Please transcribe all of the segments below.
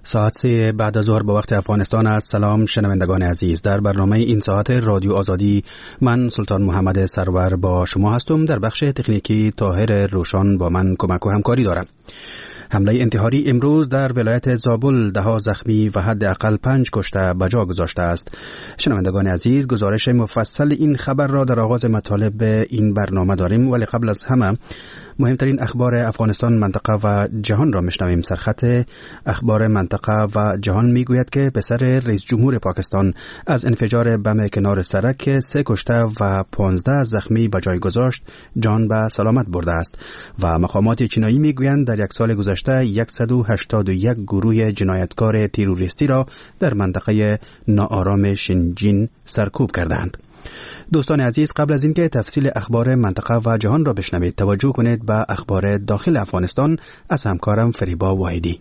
ساعت 3 بعد از ظهر به وقت افغانستان است. سلام شنوندگان عزیز، در برنامه این ساعت رادیو آزادی من سلطان محمد سرور با شما هستم. در بخش تکنیکی طاهر روشان با من کمک و همکاری دارم. حمله انتحاری امروز در ولایت زابل 10 زخمی و حداقل 5 کشته به جا گذاشته است. شنوندگان عزیز، گزارش مفصل این خبر را در آغاز مطالب این برنامه داریم، ولی قبل از همه مهمترین اخبار افغانستان، منطقه و جهان را میشنویم. سرخط اخبار منطقه و جهان میگوید که پسر رئیس جمهور پاکستان از انفجار بم کنار سرک 3 کشته و 15 زخمی به جای گذاشت جان به سلامت برده است و مقامات چینایی میگویند در یک سال گذشته 181 گروه جنایتکار تروریستی را در منطقه ناآرام شینجین سرکوب کردند. دوستان عزیز، قبل از اینکه تفصیل اخبار منطقه و جهان را بشنوید، توجه کنید به اخبار داخل افغانستان از همکارم فریبا واحدی.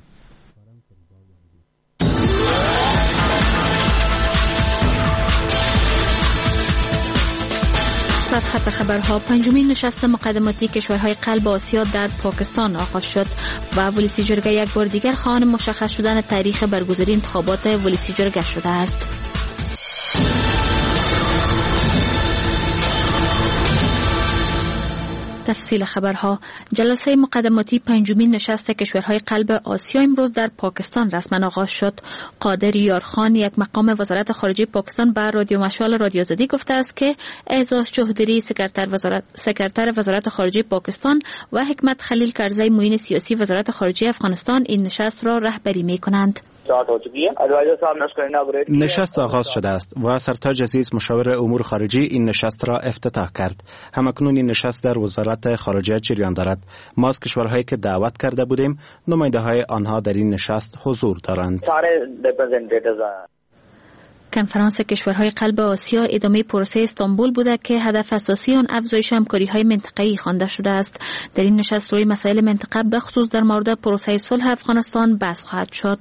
خط خبرها. پنجمین نشست مقدماتی کشورهای قلب آسیا در پاکستان آغاز شد و ولسی جرگه یک بار دیگر خواهان مشخص شدن تاریخ برگزاری انتخابات ولسی جرگه شده است. تفصیل خبرها. جلسه مقدماتی پنجمین نشست کشورهای قلب آسیا امروز در پاکستان رسما آغاز شد. قادر یارخان، یک مقام وزارت خارجه پاکستان، به رادیو مشال رادیو آزادی گفته است که اعزاز چوهدری سکرتر وزارت خارجه پاکستان و حکمت خلیل کرزی معین سیاسی وزارت خارجه افغانستان این نشست را رهبری می‌کنند. نشست آغاز شده است و سرتاج عزیز مشاور امور خارجی این نشست را افتتاح کرد. همکنون این نشست در وزارت خارجه جریان دارد. ما از کشورهایی که دعوت کرده بودیم نماینده های آنها در این نشست حضور دارند. کنفرانس کشورهای قلب آسیا ادامه پروسه استانبول بوده که هدف اساسی آن افزایش همکاری‌های منطقه‌ای خوانده شده است. در این نشست روی مسائل منطقه بخصوص در مورد پروسه صلح افغانستان بحث خواهد شد.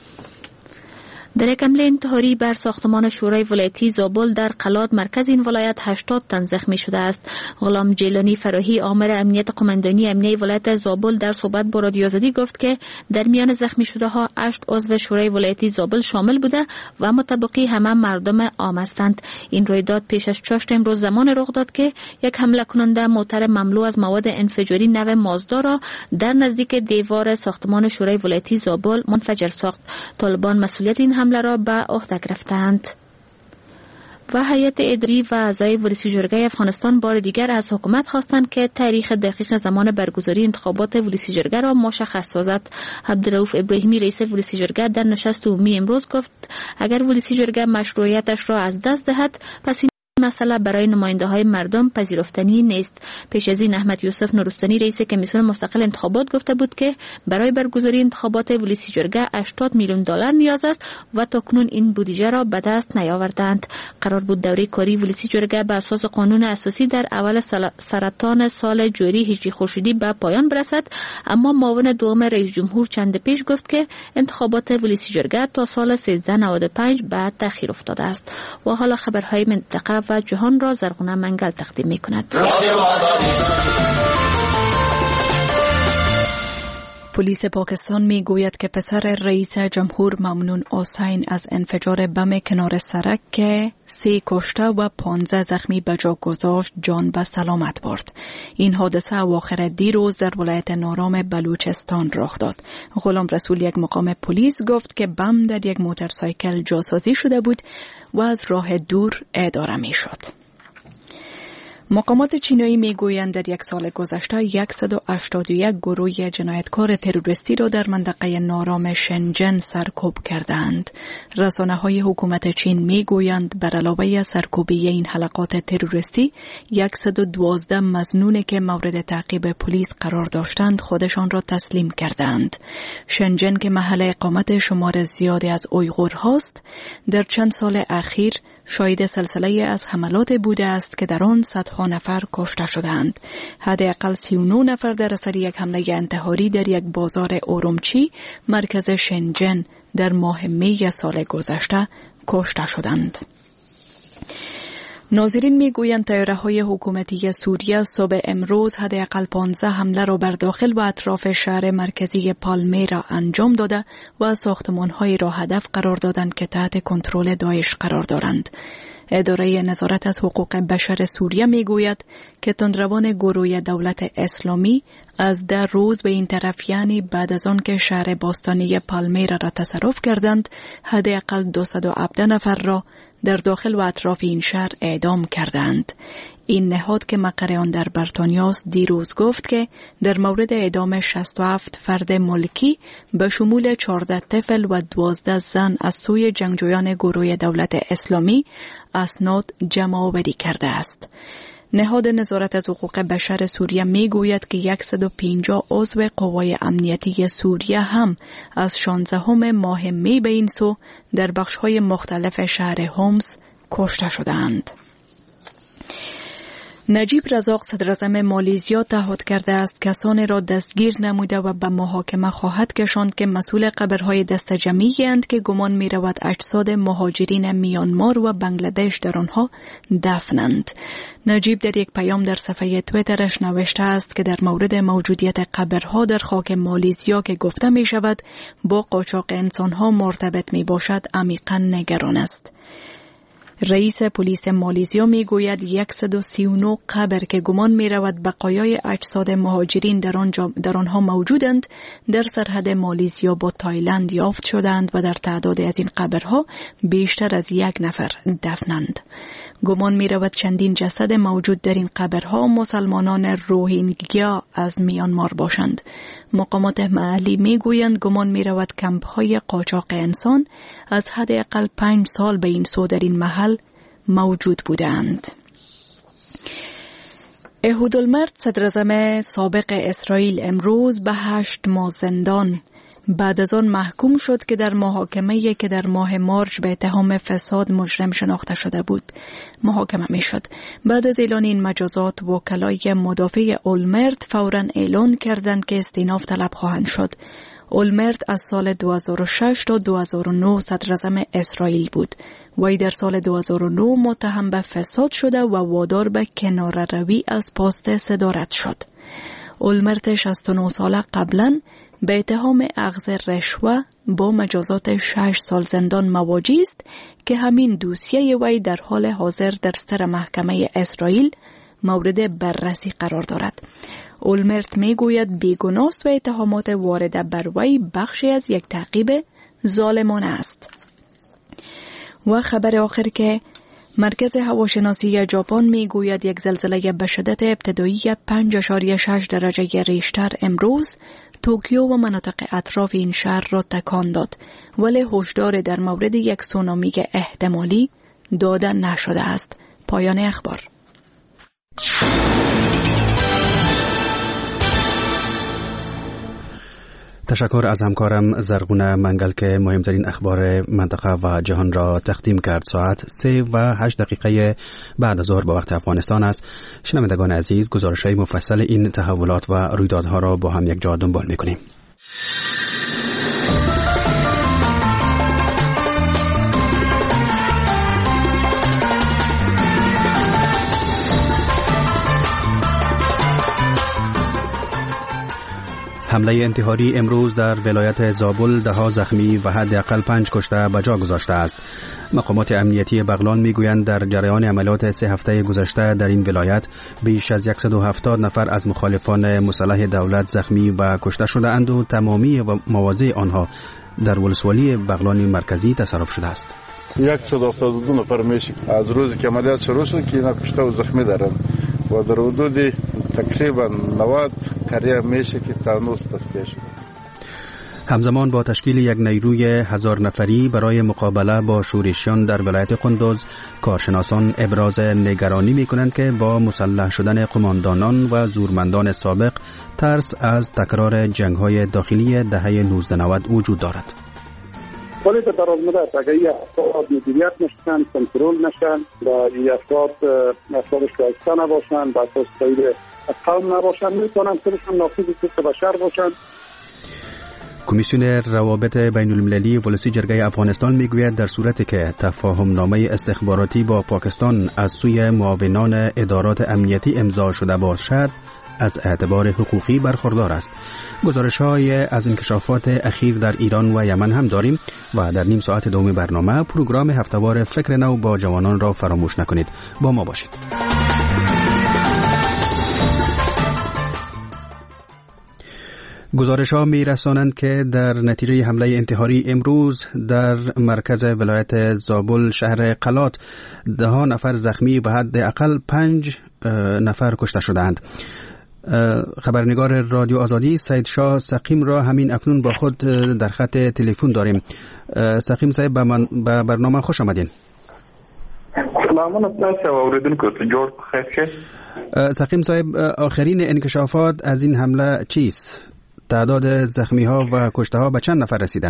در یک حمله انتحاری بر ساختمان شورای ولایتی زابل در قلات مرکز این ولایت 80 تن زخمی شده است. غلام جیلانی فراهی، آمر امنیت قماندانی امنیه ولایت زابل، در صحبت با رادیو آزادی گفت که در میان زخمی شده ها 8 عضو شورای ولایتی زابل شامل بوده و مطابقی همه مردم عام هستند. این رویداد پیش از چاشت امروز زمان رخ داد که یک حمله کننده موتر مملو از مواد انفجاری نو مازدا را در نزدیک دیوار ساختمان شورای ولایتی زابل منفجر ساخت. طالبان مسئولیت این حمله را به عهده گرفتند. و هیئت اداری و اعضای ولسی جرگه افغانستان بار دیگر از حکومت خواستند که تاریخ دقیق زمان برگزاری انتخابات ولسی جرگه را مشخص سازد. عبدالرؤوف ابراهیمی رئیس ولسی جرگه در نشست عمومی امروز گفت اگر ولسی جرگه مشروعیتش را از دست دهد پس این مسئله برای نماینده های مردم پذیرفتنی نیست. پیش از این احمد یوسف نورستانی رئیس کمیسیون مستقل انتخابات گفته بود که برای برگزاری انتخابات ولسی جرگه 80 میلیون دلار نیاز است و تاکنون این بودجه را به دست نیاوردند. قرار بود دوره کاری ولسی جرگه به اساس قانون اساسی در اول سرطان سال جاری هجری خورشیدی به پایان برسد، اما معاون دوم رئیس جمهور چند پیش گفت که انتخابات ولسی جرگه تا سال 1395 بعد تأخیر افتاده است. و حالا خبرهای منطقه و جهان را زرغونه منگل تقدیم می کند. پلیس پاکستان می گوید که پسر رئیس جمهور ممنون حسین از انفجار بم کنار سرک که 3 کشته و 15 زخمی به جا گذاشت جان به سلامت برد. این حادثه اواخر دیروز در ولایت نارام بلوچستان رخ داد. غلام رسول، یک مقام پلیس، گفت که بم در یک موتورسایکل جاسازی شده بود و از راه دور اداره می شد. مقامات چینایی میگویند در یک سال گذشته 181 گروه جنایتکار تروریستی را در منطقه نارام شنجن سرکوب کردند. رسانه‌های حکومت چین میگویند بر علاوه سرکوبی این حلقات تروریستی 112 مظنون که مورد تعقیب پلیس قرار داشتند خودشان را تسلیم کردند. شنجن که محل اقامت شمار زیادی از اویغورهاست در چند سال اخیر شاهد سلسله از حملات بوده است که در آن صدها نفر کشته شدند. حداقل 39 نفر در اثر یک حمله انتحاری در یک بازار اورومچی مرکز شنجن در ماه می سال گذشته کشته شدند. ناظرین میگویند طیاره‌های حکومتی سوریه صبح امروز حداقل 15 حمله را بر داخل و اطراف شهر مرکزی پالمیرا انجام داده و ساختمان‌هایی را هدف قرار دادند که تحت کنترل داعش قرار دارند. اداره نظارت از حقوق بشر سوریه میگوید که تندروان گروه دولت اسلامی از 10 روز به این طرف، یعنی بعد از آن که شهر باستانی پالمیرا را تصرف کردند، حداقل 217 نفر را در داخل و اطراف این شهر اعدام کردند. این نهاد که مقر آن در بریتانیا است دیروز گفت که در مورد اعدام 67 فرد ملکی به شمول 14 طفل و 12 زن از سوی جنگجویان گروه دولت اسلامی اسناد جمع آوری کرده است. نهاد نظارت از حقوق بشر سوریه می گوید که 150 عضو قوای امنیتی سوریه هم از 16 ماه می به این سو در بخش‌های مختلف شهر هومس کشته شدند. نجیب رزاق صدراعظم مالیزیا تعهد کرده است کسانی را دستگیر نموده و به محاکمه خواهد کشاند که مسئول قبرهای دست جمعی اند که گمان می رود اجساد مهاجرین میانمار و بنگلادش در آنها دفنند. نجیب در یک پیام در صفحه تویترش نوشته است که در مورد موجودیت قبرها در خاک مالیزیا که گفته می شود با قاچاق انسانها مرتبط می باشد عمیقاً نگران است. رئیس پلیس مالیزیا می گوید 139 قبر که گمان می رود بقایای اجساد مهاجرین در آنها موجودند در سرحد مالیزیا با تایلند یافت شدند و در تعداد از این قبرها بیشتر از 1 نفر دفنند. گمان می رود چندین جسد موجود در این قبرها مسلمانان روهینگیا از میانمار باشند. مقامات محلی می گویند گمان می رود کمپ های قاچاق انسان از حداقل 5 سال به این سو در این محل موجود بودند. احود المرد صدراعظم سابق اسرائیل امروز به 8 ماه زندان بعد از آن محکوم شد که در محاکمه‌ای که در ماه مارچ به اتهام فساد مجرم شناخته شده بود محاکمه می‌شد. بعد از اعلان این مجازات وکلای مدافع اولمرت فوراً اعلان کردند که استئناف طلب خواهند شد. اولمرت از سال 2006 تا 2009 صدراعظم اسرائیل بود. وی در سال 2009 متهم به فساد شده و وادار به کناره‌روی از پست صدارت شد. اولمرت 69 ساله قبلاً به اتهام اخذ رشوه با مجازات 6 سال زندان مواجه است که همین دوسیه وی در حال حاضر در سر محکمه اسرائیل مورد بررسی قرار دارد. اولمرت می گوید بیگناه است و اتهامات وارده بر وی بخشی از یک تعقیب ظالمانه است. و خبر آخر که مرکز هواشناسی ژاپن می گوید یک زلزله به شدت ابتدایی 5.6 درجه ریشتر امروز توکیو و مناطق اطراف این شهر را تکان داد، ولی هشدار در مورد یک سونامی احتمالی داده نشده است. پایان اخبار. تشکر از همکارم زرغونه منگل که مهمترین اخبار منطقه و جهان را تقدیم کرد. ساعت 3:08 بعد از ظهر به وقت افغانستان است. شنوندگان عزیز، گزارش‌های مفصل این تحولات و رویدادها را با هم یک جا دنبال می‌کنیم. حمله انتحاری امروز در ولایت زابل 10 زخمی و حداقل 5 کشته به جا گذاشته است. مقامات امنیتی بغلان میگویند در جریان عملیات 3 هفته گذشته در این ولایت بیش از 170 نفر از مخالفان مسلح دولت زخمی و کشته شده اند و تمامی مواضع آنها در ولسوالی بغلان مرکزی تصرف شده است. 172 نفر میشه از روزی که عملیات شروع شد که اینا کشته و زخمی دارن و در حدود تقریبا 90 کریه میشه که تانوس تصفیه شده. همزمان با تشکیل یک نیروی 1000 نفری برای مقابله با شورشیان در ولایت قندوز، کارشناسان ابراز نگرانی می‌کنند که با مسلح شدن قماندانان و زورمندان سابق ترس از تکرار جنگ‌های داخلی دهه 1990 وجود دارد. ولی در دراز مدت اگر این افراد مدیریت نشن، کنترل نشن و این افراد شایسته نباشن و اساس تایید قوم نباشن، میتونن خودشون ناقض حقوق بشر باشن. کمیسیون روابط بین المللی ولسی جرگه افغانستان میگوید در صورتی که تفاهم نامه استخباراتی با پاکستان از سوی معاونان ادارات امنیتی امضا شده باشد از اعتبار حقوقی برخوردار است. گزارش‌های از انکشافات اخیر در ایران و یمن هم داریم و در نیم ساعت دوم برنامه پروگرام هفته‌وار فکر نو با جوانان را فراموش نکنید. با ما باشید. گزارش‌ها می‌رسانند که در نتیجه حمله انتحاری امروز در مرکز ولایت زابل شهر قلات 10 نفر زخمی و حداقل 5 نفر کشته شدند. خبرنگار رادیو آزادی سید شاه سقیم را همین اکنون با خود در خط تلفن داریم. سقیم صاحب به برنامه خوش آمدین. سلامون تاسو اوریدونکو ته جوړ خیر. سقیم صاحب، آخرین انکشافات از این حمله چیست؟ تعداد زخمی ها و کشته ها به چند نفر رسیده؟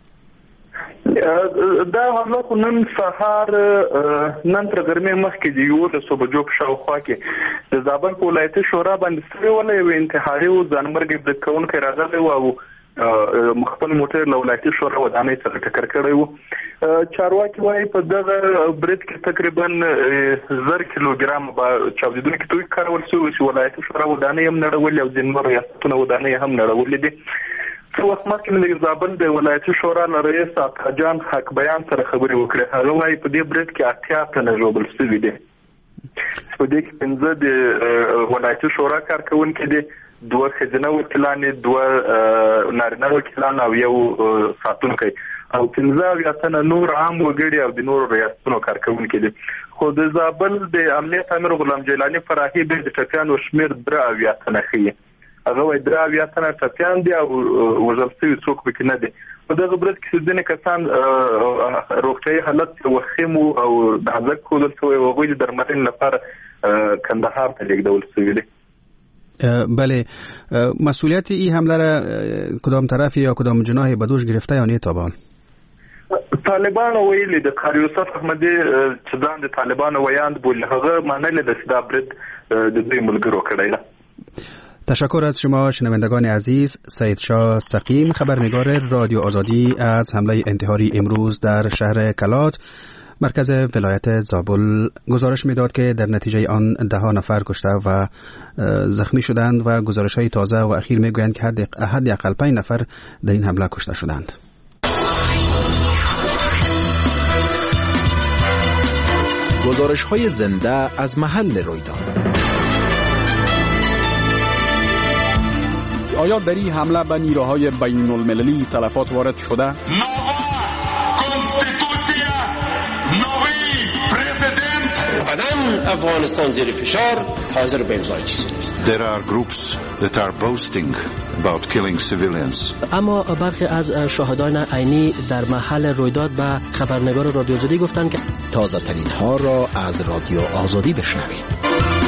دا حمله خو نن سهار نن تر ګرمۍ مخکې د 11 بجو په شاوخوا کې د زابل په ولایت شورا باندې ستړي ولې یو انتحاري و ځانمرګي د کوونکی راغلی و او مخبل موټر له ولایتي شورا ودانۍ سره ټکر کړی و. چارواکي وایي په دغه برید کې تقریبا 1000 کیلوګرام چاودیدونکي توکي کارول شوي چې ولایتي شورا ودانۍ هم نړولې او ځینې نور ریاستونه ودانۍ هم نړولې دي. څو وخت مخکې مې د زابل د ولایتي شورا له رئیس عطاجان حق بیان سره خبرې وکړې. هغه وایي په دې برید کې 80 تنه ژوبل شوي دي. په دې کې 15 د ولایتي شورا کارکونکي دي، 2 ښځینه وکیلان، 2 نارینه وکیلان او یو ساتونکی او 15 تنه نور عام وګړي او د نورو ریاستونو کارکونکي دي. خو د زابل د امنیت امیر غلام جیلانی فراحي د ټپیانو شمیر 3 تنه ښیي. هغه وایي 3 تنه ټپیان دي او وژل شوي څوک پکې نه دي. په دغه برید کې ځینې کسان روغتیايي حالت وخیم او د ځګ ښودل شوی و، هغوی د درملنې لپاره کندهار ته لیږدول شوي دي. بله، مسئولیت این حمله را کدام طرف یا کدام جناح به دوش گرفته یا نه تا به حال؟ طالبان ویلي د قاری یوسف احمدي چې ځان د طالبان ویاند بولی، هغه منلې د دا برید د دوی ملګرو کړی ده. تشکر از شما شنوندگان عزیز. سید شاه سقیم، خبرنگار رادیو آزادی، از حمله انتحاری امروز در شهر کلات مرکز ولایت زابل گزارش میداد که در نتیجه آن 10 نفر کشته و زخمی شدند و گزارش‌های تازه و اخیر میگویند که حداقل 5 نفر در این حمله کشته شدند. گزارش‌های زنده از محل رویداد. آیا در این حمله به نیروهای بین المللی تلفات وارد شده؟ افغانستان زیر فشار حاضر به امضای چیزی نیست. There are groups that are boasting about killing civilians. اما برخی از شاهدان عینی در محل رویداد به خبرنگار رادیو آزادی گفتند که تازه ترین ها را از رادیو آزادی بشنوید.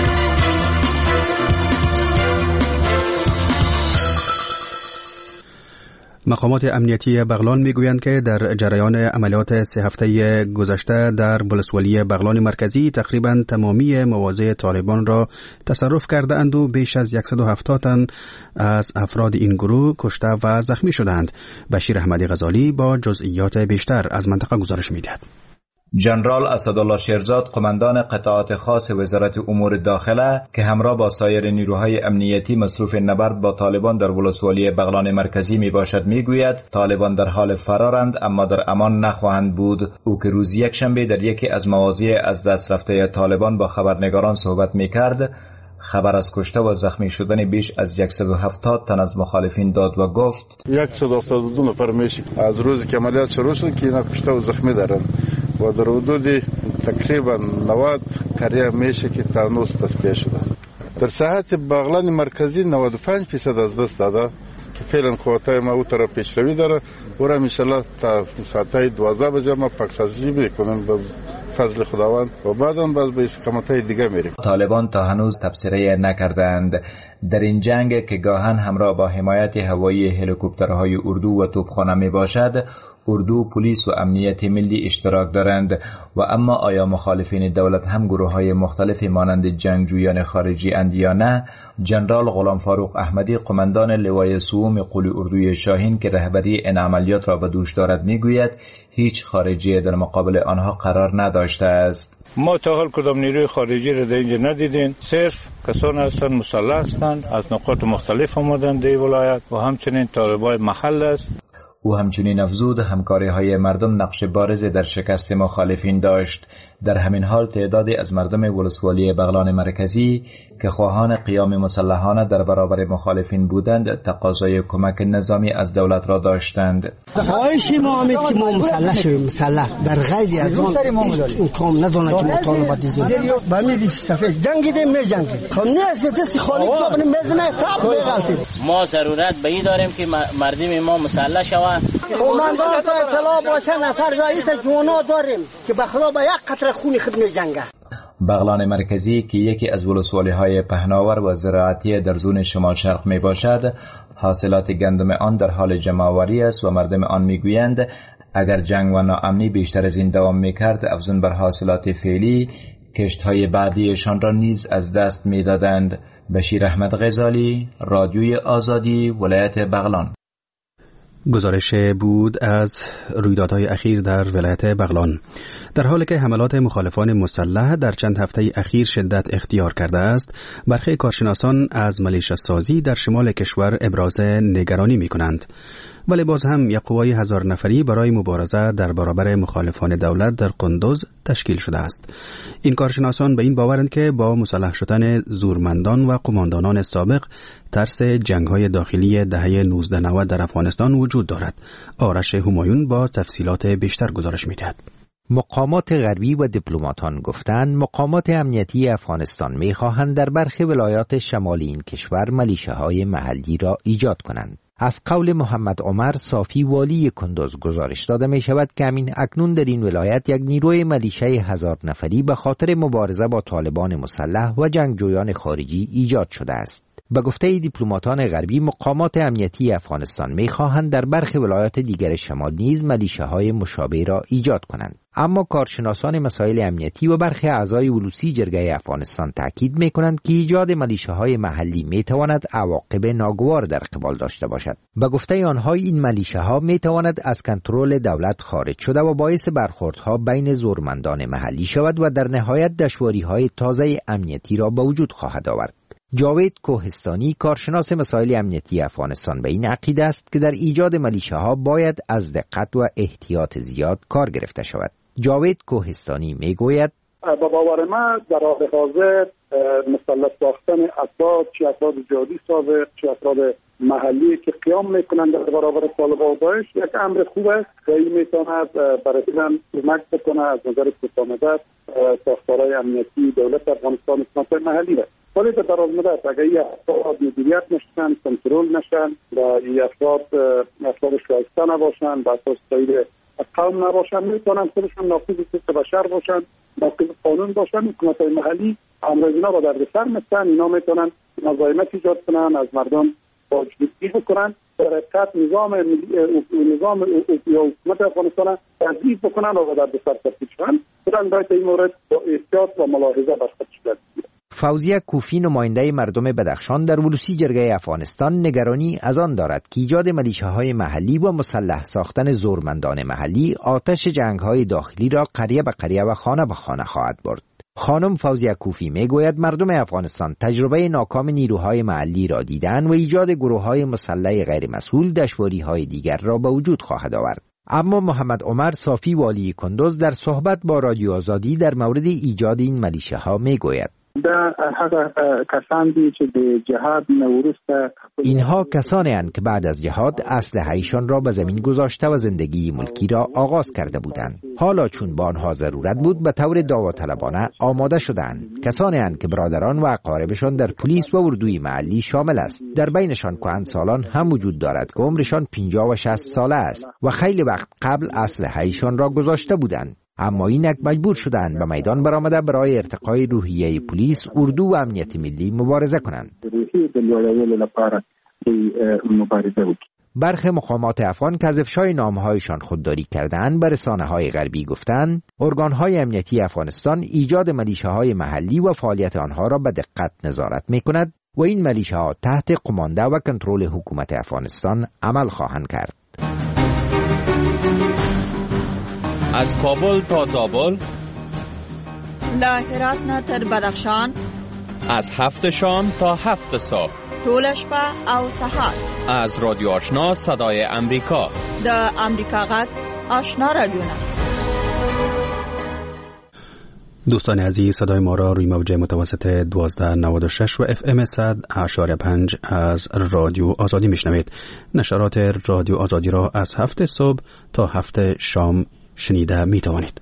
مقامات امنیتی بغلان میگویند که در جریان عملیات 3 هفته گذشته در ولسوالی بغلان مرکزی تقریبا تمامی مواضع طالبان را تصرف کرده اند و بیش از 170 تن از افراد این گروه کشته و زخمی شدند. بشیر احمدی غزالی با جزئیات بیشتر از منطقه گزارش میدهد. جنرال اسدالله شیرزاد، قماندان قطاعات خاص وزارت امور داخله که همراه با سایر نیروهای امنیتی مصروف نبرد با طالبان در ولسوالی بغلان مرکزی می باشد میگوید طالبان در حال فرارند اما در امان نخواهند بود. او که روز یکشنبه در یکی از مواضع از دست رفته طالبان با خبرنگاران صحبت می کرد، خبر از کشته و زخمی شدن بیش از 170 تن از مخالفین داد و گفت 172 نفر میشه از روزی که عملیات شروع شد که اینا کشته و زخمی دارن و در حدود تقریبا 90 کریا میشه که تانوس تصفیه شده. در ساحت بغلان مرکزی 95% از دست داده که فعلا قوتای ما او طرف پیشروی داره و را انشالله تا ساعتهای 12 بجه ما پاکسازی میکنیم به فضل خداوند و بعدا باز به استقامتهای دیگه میریم. طالبان تا هنوز تبصره نکردند. در این جنگ که گاهن همراه با حمایت هوایی هلیکوپترهای اردو و توپخانه می باشد، اردو، پلیس و امنیت ملی اشتراک دارند و اما آیا مخالفین دولت هم گروه‌های مختلفی مانند جنگجویان خارجی اند یا نه؟ جنرال غلام فاروق احمدی قماندان لوای سوم قول اردوی شاهین که رهبری این عملیات را به دوش دارد میگوید هیچ خارجی در مقابل آنها قرار نداشته است. ما تا حال کدام نیروی خارجی را در اینجا ندیدیم، صرف کسان هستند مسلح هستند، از نقاط مختلف آمدند در ولایت و همچنین طالبای محل است. او همچنین افزود همکاری‌های مردم نقش بارز در شکست مخالفین داشت. در همین حال تعدادی از مردم ولسوالی بغلان مرکزی که خواهان قیام مسلحانه در برابر مخالفین بودند تقاضای کمک نظامی از دولت را داشتند. خواهش ما آمد که ما مسلح شویم، مسلح در غیر از اون کام ندانه که مطالبه دیگه با میدی سفید جنگیده می جنگید خب نه دست خالی تو میزنه تاب بغلطیم. ما ضرورت به این داریم که مردم ما مسلح شوند. قومندان تا اطلاع باشه نفر رئیس جوانا داریم که بخلاف یک قطره خون خود می جنگه. بغلان مرکزی که یکی از ولسوالی‌های پهناور و زراعتی در زون شمال شرق می باشد، حاصلات گندم آن در حال جمع‌آوری است و مردم آن میگویند اگر جنگ و ناامنی بیشتر از این دوام میکرد افزون بر حاصلات فعلی کشت‌های بعدیشان را نیز از دست میدادند. بشیر احمد غزالی، رادیوی آزادی، ولایت بغلان. گزارش بود از رویدادهای اخیر در ولایت بغلان. در حالی که حملات مخالفان مسلح در چند هفته اخیر شدت اختیار کرده است، برخی کارشناسان از ملیشه سازی در شمال کشور ابراز نگرانی می کنند. ولی باز هم یک قوای 1000 نفری برای مبارزه در برابر مخالفان دولت در قندوز تشکیل شده است. این کارشناسان به این باورند که با مسلح شدن زورمندان و قماندانان سابق ترس جنگ‌های داخلی دهه 1990 در افغانستان وجود دارد. آرش همایون با تفصیلات بیشتر گزارش می‌دهد. مقامات غربی و دیپلماتان گفتند مقامات امنیتی افغانستان می‌خواهند در برخی ولایات شمالی این کشور ملیشه‌های محلی را ایجاد کنند. از قول محمد عمر صافی والی کندوز گزارش داده می شود که همین اکنون در این ولایت یک نیروی ملیشه 1000 نفری به خاطر مبارزه با طالبان مسلح و جنگجویان خارجی ایجاد شده است. به گفته دیپلماتان غربی مقامات امنیتی افغانستان می خواهند در برخی ولایات دیگر شمال نیز ملیشه های مشابه را ایجاد کنند. اما کارشناسان مسائل امنیتی و برخی اعضای ولوسی جرگه افغانستان تاکید می کنند که ایجاد ملیشه های محلی می تواند عواقب ناگوار در قبال داشته باشد. به گفته آنها این ملیشه ها می تواند از کنترل دولت خارج شده و باعث برخوردها بین زورمندان محلی شود و در نهایت دشواری های تازه امنیتی را به وجود خواهد آورد. جاوید کوهستانی کارشناس مسائل امنیتی افغانستان به این عقیده است که در ایجاد ملیشه ها باید از دقت و احتیاط زیاد کار گرفته شود. جاوید کوهستانی میگوید با باور من در حال حاضر مسلح ساختن افراد چه افراد جهادی سابق چه افراد محلی که قیام میکنند در برابر طالبان و داعش یک امر خوب است که این میتواند برای کمک بکنه از نظر کوتاه‌مدت ساختارهای امنیتی دولت افغانستان و ساختار محلی است. ولی در دراز مدت اگر این افراد مدیریت نشن، کنترل نشن و این افراد شایسته نباشن، به اساس تایید قوم نباشن، میتونن خودشون ناقض حقوق بشر باشن، ناقض قانون باشن. حکومت‌های محلی امر اینا با دردسر میشن، اینا میتونن مزاحمت ایجاد کنن، از مردم باجگیری بکنن، در حقیقت نظام یا حکومت افغانستان تضعیف بکنن و با دردسر تبدیل شن. برای باید این مورد با احتیاط و ملاحظه برخوردش کرد. فوزیه کوفی نماینده مردم بدخشان در ولوسی جرگه افغانستان نگرانی از آن دارد که ایجاد ملیشه‌های محلی و مسلح ساختن زورمندان محلی آتش جنگ‌های داخلی را قریه به قریه و خانه به خانه خواهد برد. خانم فوزیه کوفی میگوید مردم افغانستان تجربه ناکام نیروهای محلی را دیدن و ایجاد گروه‌های مسلح غیر مسئول دشواری‌های دیگر را به وجود خواهد آورد. اما محمد عمر صافی والی کندوز در صحبت با رادیو آزادی در مورد ایجاد این ملیشه‌ها میگوید اینها کسانی هستند که بعد از جهاد اسلحه‌ایشان را به زمین گذاشته و زندگی ملکی را آغاز کرده بودند. حالا چون با آنها ضرورت بود به طور داوطلبانه آماده شدند. کسانی هستند که برادران و اقاربشان در پلیس و اردوی محلی شامل است. در بینشان کهنسالان هم وجود دارد که عمرشان 50 و 60 ساله است و خیلی وقت قبل اسلحه‌ایشان را گذاشته بودند. اما اینک مجبور شدند به میدان برآمده برای ارتقای روحیه پلیس، اردو و امنیت ملی مبارزه کنند. برخی مقامات افغان که از افشای نامه‌هایشان خودداری کردند به رسانه‌های غربی گفتند ارگان‌های امنیتی افغانستان ایجاد ملیشه‌های محلی و فعالیت آنها را به دقت نظارت می‌کند و این ملیشه‌ها تحت قمانده و کنترل حکومت افغانستان عمل خواهند کرد. از کابل تا زابل، له هرات نه تر بدخشان، از 7 شام تا 7 صبح، ټول شپه او سهار، از رادیو آشنا صدای امریکا، د امریکا غږ آشنا رادیو. دوستان عزیز، صدای ما را روی موج متوسط 1296 و FM 100.5 از رادیو آزادی میشنوید. نشرات رادیو آزادی را از 7 صبح تا 7 شام شنیده میتوانید.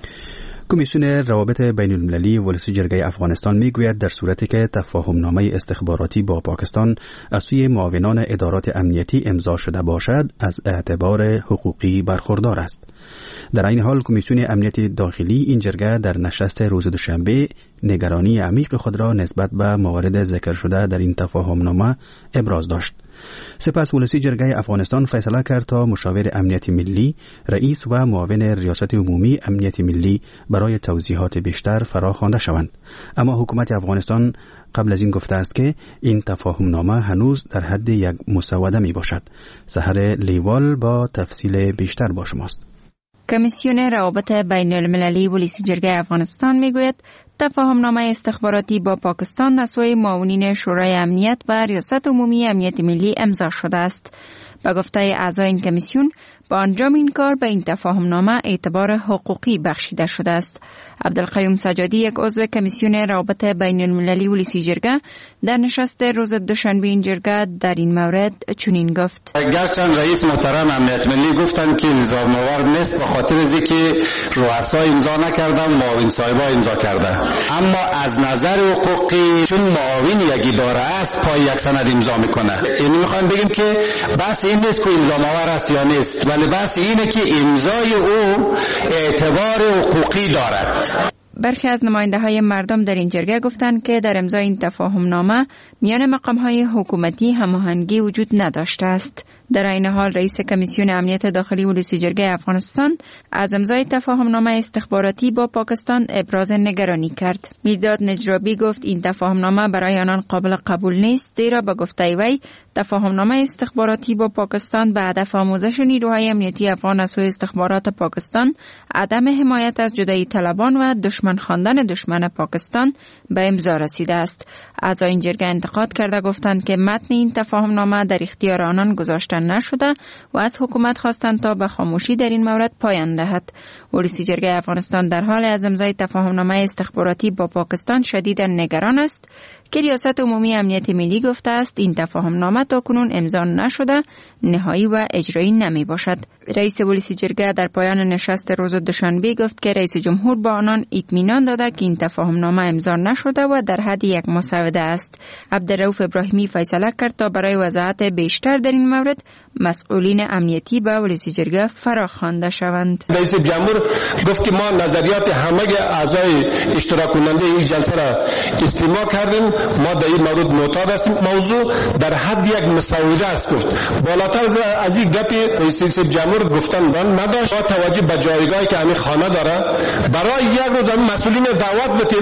کمیسیون روابط بین المللی ولسی جرگه افغانستان میگوید در صورتی که تفاهمنامه استخباراتی با پاکستان از سوی معاونان ادارات امنیتی امضا شده باشد، از اعتبار حقوقی برخوردار است. در این حال کمیسیون امنیت داخلی این جرگه در نشست روز دوشنبه نگرانی عمیق خود را نسبت به موارد ذکر شده در این تفاهمنامه ابراز داشت. سپس ولسی جرگه افغانستان فیصله کرد تا مشاور امنیت ملی، رئیس و معاون ریاست عمومی امنیت ملی برای توضیحات بیشتر فراخوانده شوند. اما حکومت افغانستان قبل از این گفته است که این تفاهمنامه هنوز در حد یک مسوده می باشد. سحر لیوال با تفصیل بیشتر با شماست. کمیسیون روابط بین المللی ولسی جرگه افغانستان میگوید تفاهمنامه استخباراتی با پاکستان از سوی معاونین شورای امنیت و ریاست عمومی امنیت ملی امضا شده است. به گفته اعضای این کمیسیون، با انجام این کار به این تفاهمنامه اعتبار حقوقی بخشیده شده است. عبدالقیوم سجادی، یک عضو کمیسیون روابط بین المللی ولسی جرگه، در نشست روز دوشنبه این جرگه در این مورد چنین گفت: گرچند رئیس محترم امنیت ملی گفتند که الزام آور نیست به خاطر از اینکه رؤسا امضا نکردن، معاون صاحبا امضا کردن، اما از نظر حقوقی چون معاون یک اداره است پای یک سند امضا میکنه. یعنی میخوام بگیم که بس این نیست که الزام آور است یا نیست، ولی بس اینه که امضای او اعتبار حقوقی دارد. برخی از نماینده های مردم در این جرگه گفتند که در امضای این تفاهمنامه میان مقام های حکومتی هماهنگی وجود نداشته است. در این حال رئیس کمیسیون امنیت داخلی ولسی جرگه افغانستان از امضای تفاهمنامه استخباراتی با پاکستان ابراز نگرانی کرد. میرداد نجرابی گفت این تفاهمنامه برای آنان قابل قبول نیست، زیرا به گفته وی تفاهمنامه استخباراتی با پاکستان به هدف آموزش نیروهای امنیتی افغان از سوی استخبارات پاکستان، عدم حمایت از جدایی طلبان و دشمن خواندن دشمن پاکستان به امضا رسیده است. اعضای این جرگه انتقاد کرده گفتند که متن این تفاهمنامه در اختیار آنان گذاشته نشده و از حکومت خواستند تا به خاموشی در این مورد پایان دهد. ولسی جرگه افغانستان در حال از امضای تفاهمنامه استخباراتی با پاکستان شدیداً نگران است که ریاست عمومی امنیت ملی گفته است این تفاهمنامه تاکنون امضا نشده، نهایی و اجرایی نمی باشد. رئیس ولسی جرگه در پایان نشست روز دوشنبه گفت که رئیس جمهور با آنان اطمینان داده که این تفاهمنامه امضا نشده و در حد یک مسوده است. عبدالرؤوف ابراهیمی فیصله کرد تا برای وضاحت بیشتر در این مورد مسئولین امنیتی به ولسی جرگه فراخوانده شوند. رئیس جمهور گفت که ما نظریات همه اعضای اشتراک کننده این جلسه را استماع کردیم، ما در این مورد معتاد هستیم. موضوع در حد یک مسوده است. گفت بالاتر از این گپ رئیس جمهور گفتن نداشت. با توجه به جایگاهی که همین خانه داره، برای یک روز هم مسئولین دعوت بتیم،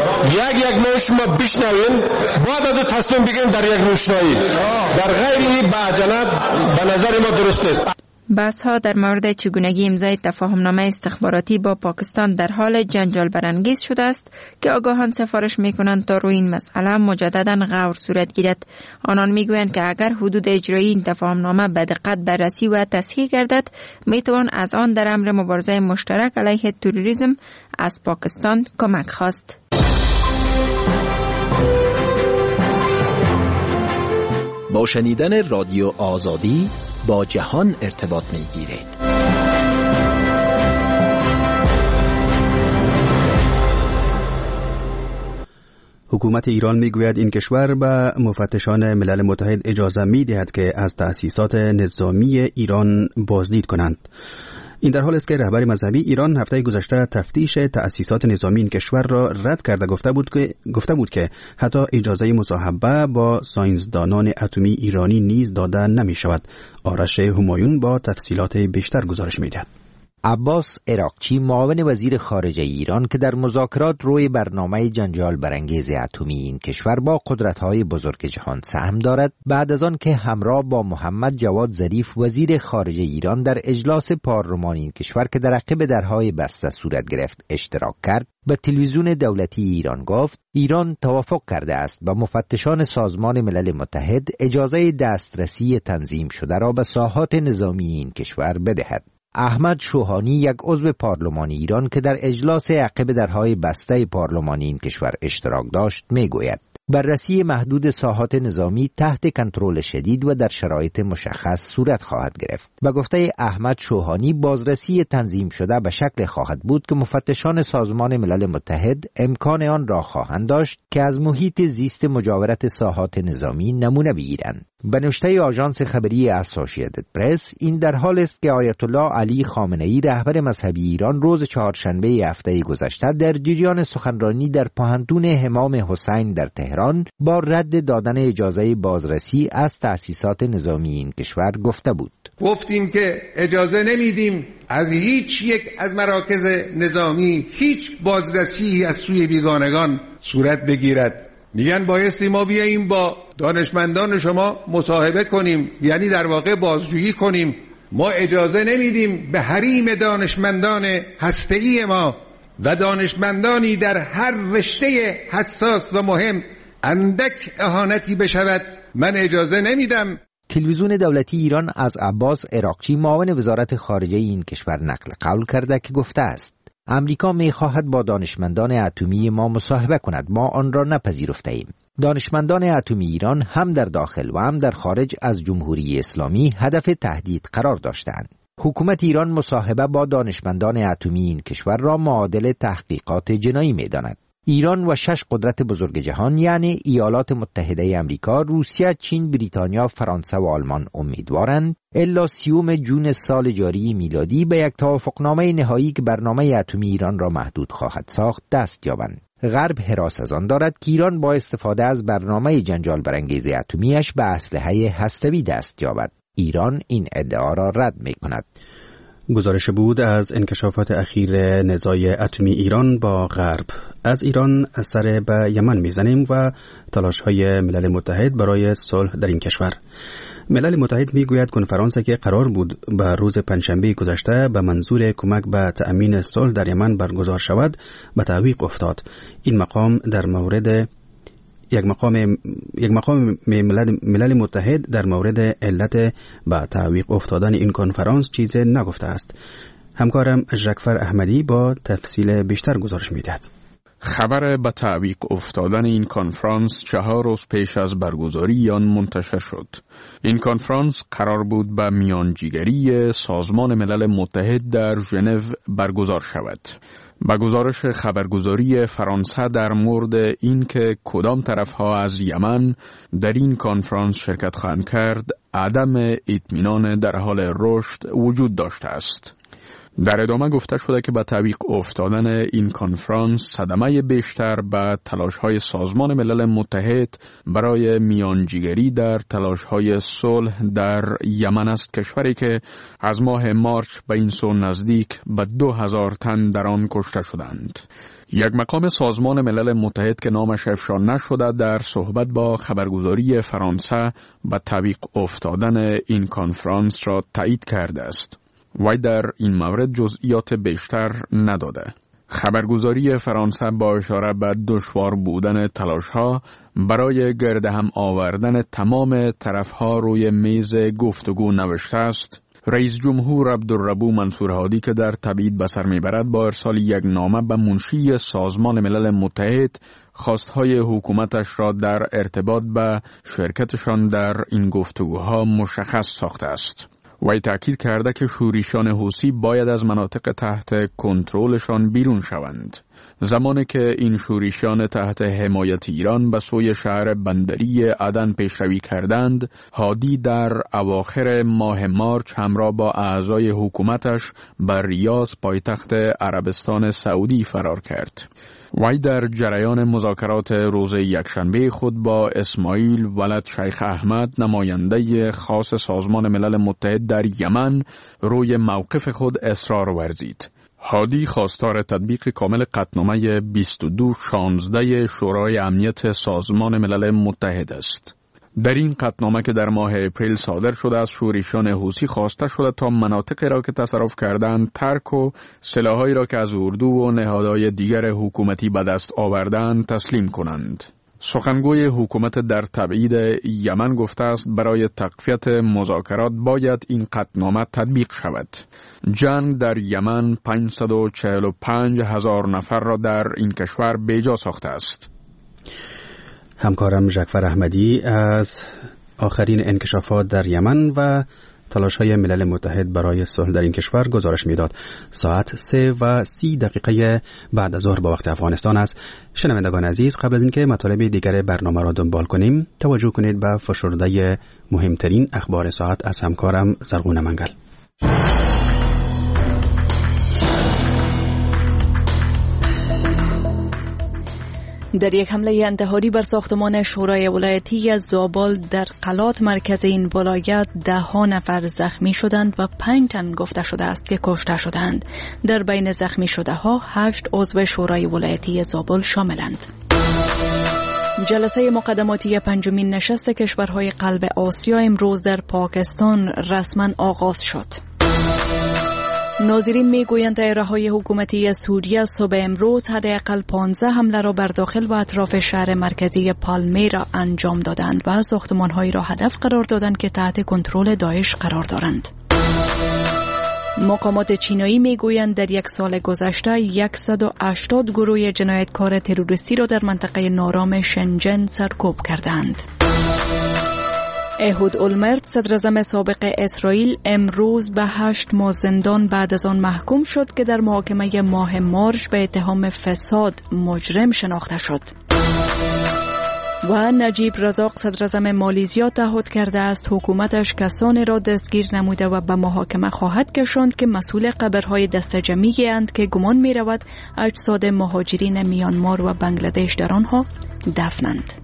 یک نوع شما بشنوین، بعد از تصمیم بگیریم در یک روشنایی. در غیر به عجلت به نظر ما درست نیست. بحث ها در مورد چگونگی امضای تفاهمنامه استخباراتی با پاکستان در حال جنجال برانگیز شده است که آگاهان سفارش می‌کنند تا روی این مسئله مجددا غور صورت گیرد. آنان می‌گویند که اگر حدود اجرایی این تفاهمنامه به دقت بررسی و تصحیح گردد، میتوان از آن در امر مبارزه مشترک علیه تروریسم از پاکستان کمک خواست. با شنیدن رادیو آزادی با جهان ارتباط می‌گیرید. حکومت ایران میگوید این کشور به مفتشان ملل متحد اجازه میدهد که از تأسیسات نظامی ایران بازدید کنند. این در حال است که رهبر مذهبی ایران هفته گذشته تفتیش تأسیسات نظامی این کشور را رد کرده گفته بود که حتی اجازه مصاحبه با ساینسدانان اتمی ایرانی نیز داده نمی شود. آرش همایون با تفصیلات بیشتر گزارش می دهد. عباس عراقچی معاون وزیر خارجه ایران که در مذاکرات روی برنامه جنجال برانگیز اتمی این کشور با قدرت‌های بزرگ جهان سهم دارد، بعد از آن که همراه با محمد جواد ظریف وزیر خارجه ایران در اجلاس پارلمان این کشور که در عقب درهای بسته صورت گرفت اشتراک کرد، به تلویزیون دولتی ایران گفت ایران توافق کرده است با مفتشان سازمان ملل متحد اجازه دسترسی تنظیم شده را به ساحات نظامی این کشور بدهد. احمد شوهانی یک عضو پارلمان ایران که در اجلاس عقب درهای بسته پارلمان این کشور اشتراک داشت میگوید بررسی محدود ساحات نظامی تحت کنترل شدید و در شرایط مشخص صورت خواهد گرفت. به گفته احمد شوهانی بازرسی تنظیم شده به شکل خواهد بود که مفتشان سازمان ملل متحد امکان آن را خواهند داشت که از محیط زیست مجاورت ساحات نظامی نمونه بگیرند. به نوشته آژانس خبری اسوسییتد پرس، این در حال است که آیت الله علی خامنه‌ای رهبر مذهبی ایران روز چهارشنبه هفته گذشته در جریان سخنرانی در پوهنتون همام حسین در تهران با رد دادن اجازه بازرسی از تأسیسات نظامی این کشور گفته بود. گفتیم که اجازه نمیدیم از هیچ یک از مراکز نظامی هیچ بازرسی از سوی بیگانگان صورت بگیرد. میگن بایستی ما بیاییم با دانشمندان شما مصاحبه کنیم، یعنی در واقع بازجویی کنیم. ما اجازه نمیدیم به حریم دانشمندان هسته‌ای ما و دانشمندانی در هر رشته حساس و مهم اندک اهانتی بشود. من اجازه نمیدم. تلویزیون دولتی ایران از عباس عراقچی معاون وزارت خارجه این کشور نقل قول کرده که گفته است امریکا می‌خواهد با دانشمندان اتمی ما مصاحبه کند، ما آن را نپذیرفته‌ایم. دانشمندان اتمی ایران هم در داخل و هم در خارج از جمهوری اسلامی هدف تهدید قرار داشتند. حکومت ایران مصاحبه با دانشمندان اتمی این کشور را معادل تحقیقات جنایی می‌داند. ایران و 6 قدرت بزرگ جهان یعنی ایالات متحده آمریکا، روسیه، چین، بریتانیا، فرانسه و آلمان امیدوارند الا 30 جون سال جاری میلادی به یک توافقنامه نهایی که برنامه اتمی ایران را محدود خواهد ساخت دست یابند. غرب هراس از آن دارد که ایران با استفاده از برنامه جنجال برانگیز اتمیش به اسلحه هسته‌ای دست یابد. ایران این ادعا را رد می‌کند. گزارش بود از انکشافات اخیر نزاع اتمی ایران با غرب. از ایران سر به یمن میزنیم و تلاش‌های ملل متحد برای صلح در این کشور. ملل متحد میگوید کنفرانسی که قرار بود به روز پنجشنبه گذشته به منظور کمک به تأمین صلح در یمن برگزار شود به تعویق افتاد. این مقام در مورد یک مقام ملل متحد در مورد علت به تعویق افتادن این کنفرانس چیز نگفته است. همکارم ژکفر احمدی با تفصیل بیشتر گزارش میدهد. خبر به تعویق افتادن این کنفرانس 4 روز پیش از برگزاری آن منتشر شد. این کنفرانس قرار بود به میانجیگری سازمان ملل متحد در ژنو برگزار شود. با گزارش خبرگزاری فرانسه در مورد اینکه کدام طرفها از یمن در این کنفرانس شرکت خواهند کرد، عدم اطمینان در حال رشد وجود داشته است. در ادامه گفته شده که با تعویق افتادن این کنفرانس صدمه بیشتر به تلاش‌های سازمان ملل متحد برای میانجیگری در تلاش‌های صلح در یمن است، کشوری که از ماه مارچ به این سو نزدیک به 2000 تن در آن کشته شدند. یک مقام سازمان ملل متحد که نامش افشا نشده در صحبت با خبرگزاری فرانسه به تعویق افتادن این کنفرانس را تایید کرده است. وی در این مورد جزئیات بیشتر نداده. خبرگزاری فرانسه با اشاره به دشوار بودن تلاش‌ها برای گردهم آوردن تمام طرف‌ها روی میز گفتگو نوشته است: رئیس جمهور عبدالربو منصور هادی که در تبعید به سر میبرد با ارسال یک نامه به منشی سازمان ملل متحد خواستهای حکومتش را در ارتباط به شرکتشان در این گفتگوها مشخص ساخته است. وی تأکید کرده که شورشیان حوثی باید از مناطق تحت کنترلشان بیرون شوند. زمانی که این شورشیان تحت حمایت ایران به سوی شهر بندری عدن پیشروی کردند، هادی در اواخر ماه مارچ همراه با اعضای حکومتش به ریاض پایتخت عربستان سعودی فرار کرد. وی در جریان مذاکرات روز یکشنبه خود با اسماعیل ولد شیخ احمد، نماینده خاص سازمان ملل متحد در یمن، روی موقف خود اصرار ورزید. هادی خواستار تطبیق کامل قطعنامه 2216 شورای امنیت سازمان ملل متحد است. در این قطعنامه که در ماه اپریل صادر شده از شورشیان حوثی خواسته شده تا مناطقی را که تصرف کردند ترک و سلاحایی را که از اردو و نهادهای دیگر حکومتی به دست آوردند تسلیم کنند. سخنگوی حکومت در تبعید یمن گفته است برای تقویت مذاکرات باید این قطعنامه تطبیق شود. جنگ در یمن 545,000 نفر را در این کشور بیجا ساخته است. همکارم جعفر احمدی از آخرین انکشافات در یمن و تلاش‌های ملل متحد برای صلح در این کشور گزارش می‌داد. ساعت 3:30 بعد از ظهر با وقت افغانستان است. شنوندگان عزیز، قبل از اینکه مطالب دیگر برنامه را دنبال کنیم، توجه کنید به فشرده مهمترین اخبار ساعت از همکارم زرغون منگل. در یک حمله انتحاری بر ساختمان شورای ولایتی از زابل در قلات مرکز این ولایت 10 نفر زخمی شدند و 5 تن گفته شده است که کشته شدند. در بین زخمی شده ها 8 عضو شورای ولایتی زابل شاملند. جلسه مقدماتی 5مین نشست کشورهای قلب آسیا امروز در پاکستان رسما آغاز شد. ناظرین میگویند دایره‌های حکومتی سوریه صبح امروز حداقل 15 حمله را بر داخل و اطراف شهر مرکزی پالمیرا انجام دادند و ساختمان‌هایی را هدف قرار دادند که تحت کنترل داعش قرار دارند. مقامات چینایی میگویند در یک سال گذشته 180 گروه جنایتکار تروریستی را در منطقه نارام شنجن سرکوب کردند. اهود اولمرت صدراعظم سابق اسرائیل امروز به 8 ماه زندان بعد از آن محکوم شد که در محاکمه ماه مارچ به اتهام فساد مجرم شناخته شد. و نجیب رزاق صدراعظم مالیزیا تعهد کرده است حکومتش کسانی را دستگیر نموده و به محاکمه خواهد کشاند که مسئول قبرهای دسته جمعی اند که گمان می رود اجساد مهاجرین میانمار و بنگلادش در آنها دفنند.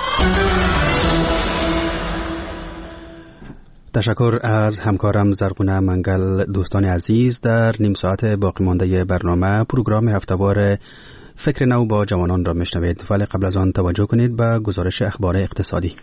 تشکر از همکارم زرغون منگل. دوستان عزیز، در نیم ساعت باقی مانده برنامه پروگرام هفته‌وار فکر نو با جوانان را میشنوید، ولی قبل از آن توجه کنید به گزارش اخبار اقتصادی.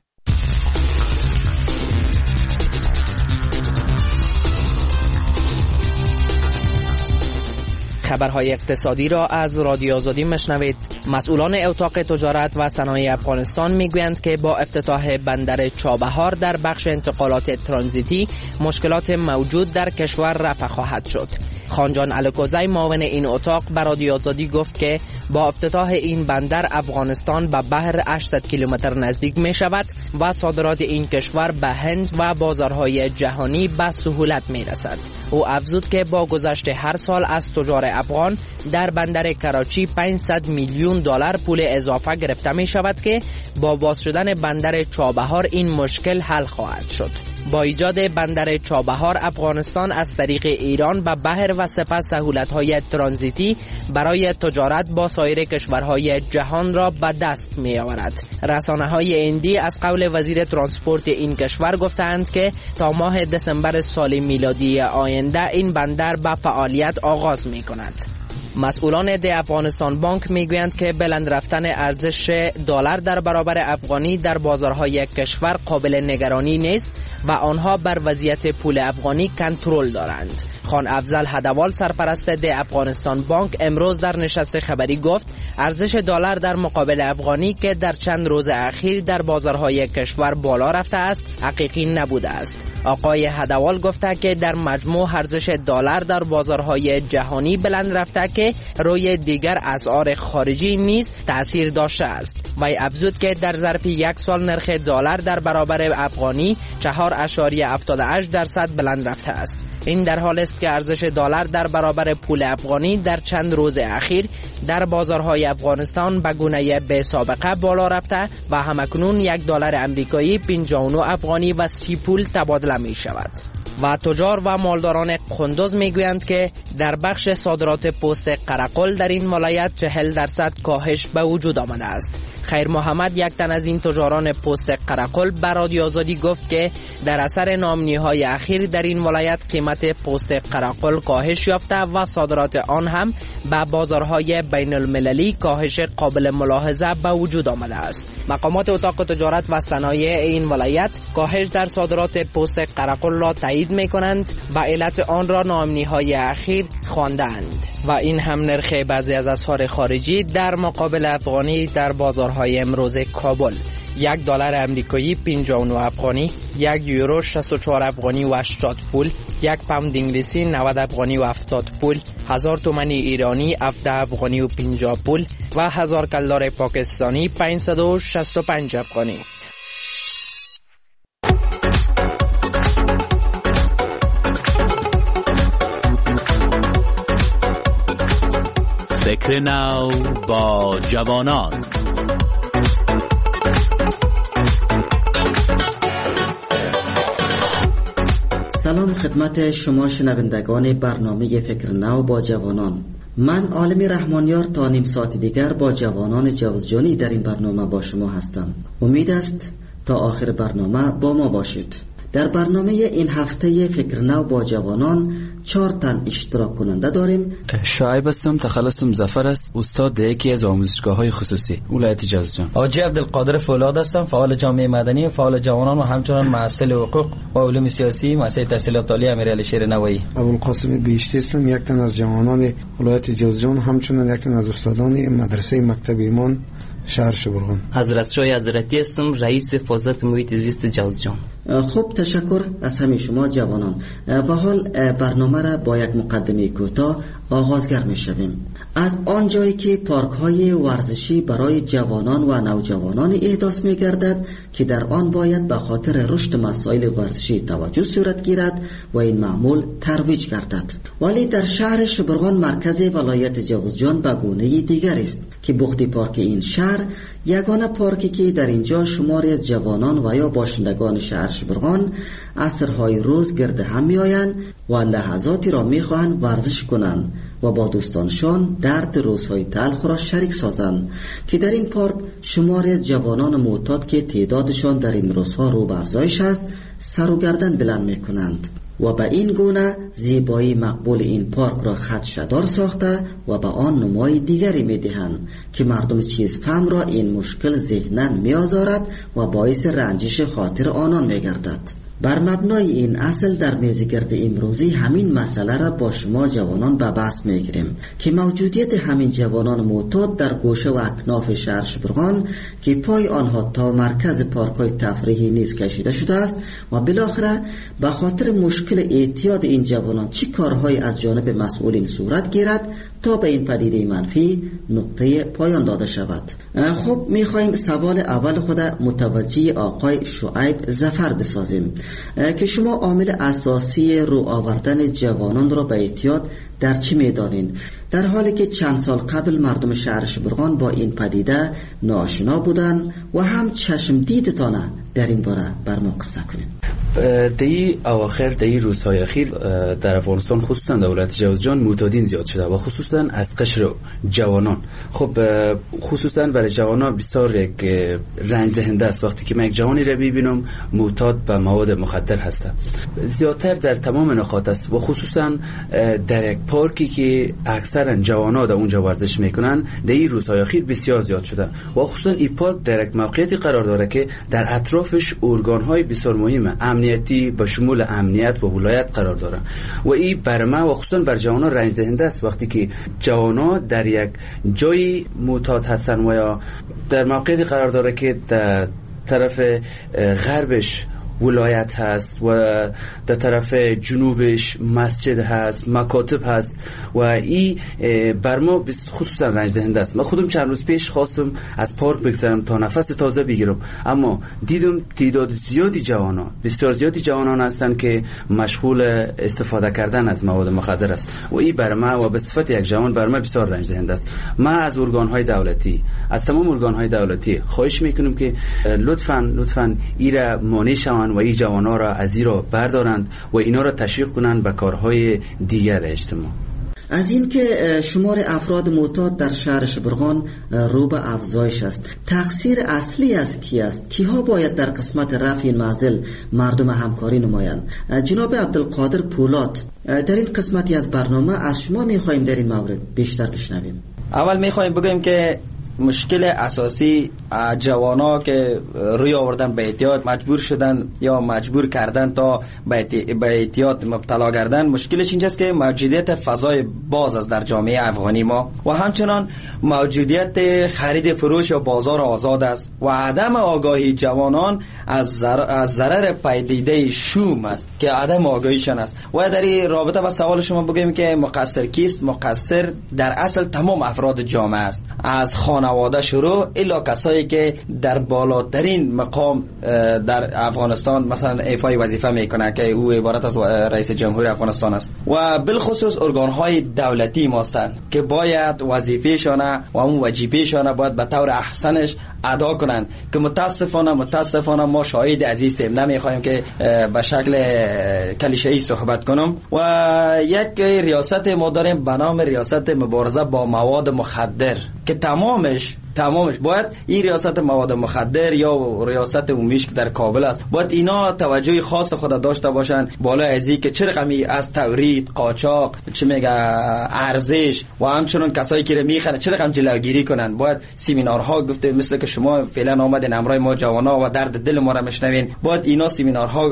خبرهای اقتصادی را از رادیو آزادی میشنوید. مسئولان اتاق تجارت و صنایع افغانستان میگویند که با افتتاح بندر چابهار در بخش انتقالات ترانزیتی مشکلات موجود در کشور رفع خواهد شد. خانجان الکوزی معاون این اتاق به رادیو آزادی گفت که با افتتاح این بندر افغانستان به بحر 800 کیلومتر نزدیک می شود و صادرات این کشور به هند و بازارهای جهانی به سهولت می رسد. او افزود که با گذشت هر سال از تجار افغان در بندر کراچی 500 میلیون دلار پول اضافه گرفته می شود که با باز شدن بندر چابهار این مشکل حل خواهد شد. با ایجاد بندر چابهار افغانستان از طریق ایران به بحر و سپس سهولت‌های ترانزیتی برای تجارت با سایر کشورهای جهان را به دست می‌آورد. رسانه‌های هندی از قول وزیر ترانسپورت این کشور گفتند که تا ماه دسامبر سال میلادی آینده این بندر به فعالیت آغاز می‌کند. مسئولان ده افغانستان بانک میگویند که بلند رفتن ارزش دلار در برابر افغانی در بازارهای کشور قابل نگرانی نیست و آنها بر وضعیت پول افغانی کنترل دارند. خان افضل هدوال سرپرست ده افغانستان بانک امروز در نشست خبری گفت ارزش دلار در مقابل افغانی که در چند روز اخیر در بازارهای کشور بالا رفته است حقیقی نبوده است. آقای هدوال گفته که در مجموع ارزش دلار در بازارهای جهانی بلند رفته که روی دیگر اسعار خارجی نیز تأثیر داشته است. وی افزود که در ظرف یک سال نرخ دلار در برابر افغانی 4.78% بلند رفته است. این در حال است که ارزش دلار در برابر پول افغانی در چند روز اخیر در بازارهای افغانستان به گونه بی سابقه بالا رفته و همکنون یک دلار امریکایی 59 افغانی و 30 پول تبادله می شود. و تجار و مالداران قندوز میگویند که در بخش صادرات پوست قرقل در این ولایت 40% کاهش به وجود آمده است. خیر محمد، یک تن از این تجاران پوست قرقل، به رادیو آزادی گفت که در اثر نامنی‌های اخیر در این ولایت قیمت پوست قرقل کاهش یافته و صادرات آن هم به بازارهای بین المللی کاهش قابل ملاحظه به وجود آمده است. مقامات اتاق تجارت و صنایع این ولایت کاهش در صادرات پوست قرقل را تایید می‌کنند و علت آن را نامنی‌های اخیر خواندند و این هم نرخ بعضی از اسعار خارجی در مقابل افغانی در بازارهای امروز کابل: یک دلار امریکایی 59 افغانی، یک یورو 64 افغانی و 80 پول، یک پوند انگلیسی 90 افغانی و 70 پول، 1000 تومان ایرانی 17 افغانی و 50 پول و 1000 کلدار پاکستانی 565 افغانی. فکر نو با جوانان. سلام خدمت شما شنوندگان برنامه فکر نو با جوانان. من عالم رحمانیار تا نیم ساعت دیگر با جوانان جوزجانی در این برنامه با شما هستم. امید است تا آخر برنامه با ما باشید. در برنامه این هفته فکر نو با جوانان 4 تن اشتراک کننده داریم. شعیب هستم، تخلصم ظفر است، استاد در یکی از آموزشگاه‌های خصوصی ولایت جوزجان. حاجی عبدالقادر فولاد هستم، فعال جامعه مدنی، فعال جوانان و همچنان مسائل حقوق و علوم سیاسی، مسائل تحصیلات عالی امیرعلی شیر نوایی. ابوالقاسم بیشتی هستم، یک تن از جوانان ولایت جوزجان، همچنان یک تن از استادان مدرسه مکتب ایمان شهر شبرغان. حضرت شاه حضرتی هستم، رئیس حفاظت محیط زیست جوزجان. خب تشکر از همه شما جوانان. و حال برنامه را با یک مقدمه کوتاه آغازگر می شویم. از آن جایی که پارک های ورزشی برای جوانان و نوجوانان احداث می گردد که در آن باید به خاطر رشد مسائل ورزشی توجه صورت گیرد و این معمول ترویج گردد، ولی در شهر شبرغان مرکز ولایت جوزجان به گونه دیگر است که بخت پارک این شهر یگانه پارکی که در اینجا شماری از جوانان و یا باشندگان شهر شبرغان عصرهای روز گرد هم می آیند و لحظاتی را می خواهند ورزش کنند و با دوستانشان درد روزهای تلخ را شریک سازند که در این پارک شماری از جوانان معتاد که تعدادشان در این روزها رو به افزایش است سر و گردن بلند می کنند و به این گونه زیبایی مقبول این پارک را خدشه‌دار ساخته و به آن نمای دیگری می دهند که مردم چیز فهم را این مشکل ذهناً می آزارد و باعث رنجش خاطر آنان می گردد. بر مبنای این اصل در میزگرد امروزی همین مسئله را با شما جوانان به بحث میگیریم که موجودیت همین جوانان معتاد در گوشه و اکناف شهر شبرغان که پای آنها تا مرکز پارک‌های تفریحی نیز کشیده شده است و بالاخره به خاطر مشکل اعتیاد این جوانان چه کارهایی از جانب مسئولین صورت گیرد تا به این پدیده منفی نقطه پایان داده شود. خب میخواهیم سوال اول خود متوجه آقای شعیب ظفر بسازیم که شما عامل اساسی رو آوردن جوانان را به اعتیاد در چی میدانین، در حالی که چند سال قبل مردم شهر شبرغان با این پدیده ناآشنا بودن و هم چشم دیدتانه در این باره بر ما قصه کنیم. دی اواخر دی روزهای اخیر در افغانستان خصوصا در ولایت جوزجان معتادین زیاد شده و خصوصا از قشر جوانان. خب خصوصا برای جوانان بسیار یک رنج دهنده است وقتی که من یک جوانی را ببینم معتاد به مواد مخدر هست. زیادتر در تمام نقاط است و خصوصا در یک پارکی که اکثرا جوانان در اونجا ورزش میکنن در این روزهای اخیر بسیار زیاد شده و خصوصا این پارک در یک موقعیتی قرار داره که در اطرافش ارگان‌های بسیار مهمه امنیتی با شمول امنیت و ولایت قرار داره و این بر ما و خصوصا بر جوانان رنج دهنده است وقتی که جوانان در یک جایی معتاد هستن و یا در موقعیتی قرار داره که در طرف غربش ولایت هست و در طرف جنوبش مسجد هست، مکاتب هست و این بر ما خصوصا رنج دهنده است. من خودم چند روز پیش خواستم از پارک بگذرم تا نفس تازه بگیرم، اما دیدم تعداد زیادی جوانان، بسیار زیادی جوانان هستند که مشغول استفاده کردن از مواد مخدر است و این بر ما و به صفت یک جوان بر ما بسیار رنج دهنده است. من از ارگان‌های دولتی، از تمام ارگان‌های دولتی خواهش میکنم که لطفاً ایرا مانع شوند و این جوانان را از این را بردارند و اینا را تشویق کنند به کارهای دیگر اجتماع. از این که شمار افراد معتاد در شهر شبرغان رو به افزایش است، تقصیر اصلی از کی است؟ کیها باید در قسمت رفع این معضل مردم همکاری نمایند؟ جناب عبدالقادر پولاد، در این قسمتی از برنامه از شما میخواهیم در این مورد بیشتر بشنویم. اول میخواهیم بگویم که مشکل اساسی جوانا که روی آوردن به اعتیاد مجبور شدن یا مجبور کردن تا به اعتیاد مبتلا گردن، مشکلش اینجاست که موجودیت فضای باز است در جامعه افغانی ما و همچنان موجودیت خرید فروش و بازار آزاد است و عدم آگاهی جوانان از ضرر پدیده شوم است که عدم آگاهیشان است. و در این رابطه با سوال شما بگیم که مقصر کیست؟ مقصر در اصل تمام افراد جامعه است، از خانواده شروع الی کسایی که در بالاترین مقام در افغانستان مثلا ایفای وظیفه میکنه که او عبارت از رئیس جمهور افغانستان است و بالخصوص ارگان‌های دولتی ماستند که باید وظیفه‌شان و اون واجبه‌شان باید به طور احسنش ادا کنند که متاسفانه ما شاهد عزیزیم. نمیخوایم که به شکل کلیشه‌ای صحبت کنم و یک ریاست ما داریم به نام ریاست مبارزه با مواد مخدر که تمامش باید این ریاست مواد مخدر یا ریاست عمومیش که در کابل است باید اینا توجه خاص خود داشته باشن بالا از این که چه رقمی از تورید، قاچاق، چه میگه ارزش و همچنان کسایی که میخرن چه رقم جلوگیری کنن. باید سمینارها گفته مثل که شما فعلا آمدین امرای ما جوانا و درد دل ما را میشنوین، باید اینا سمینارها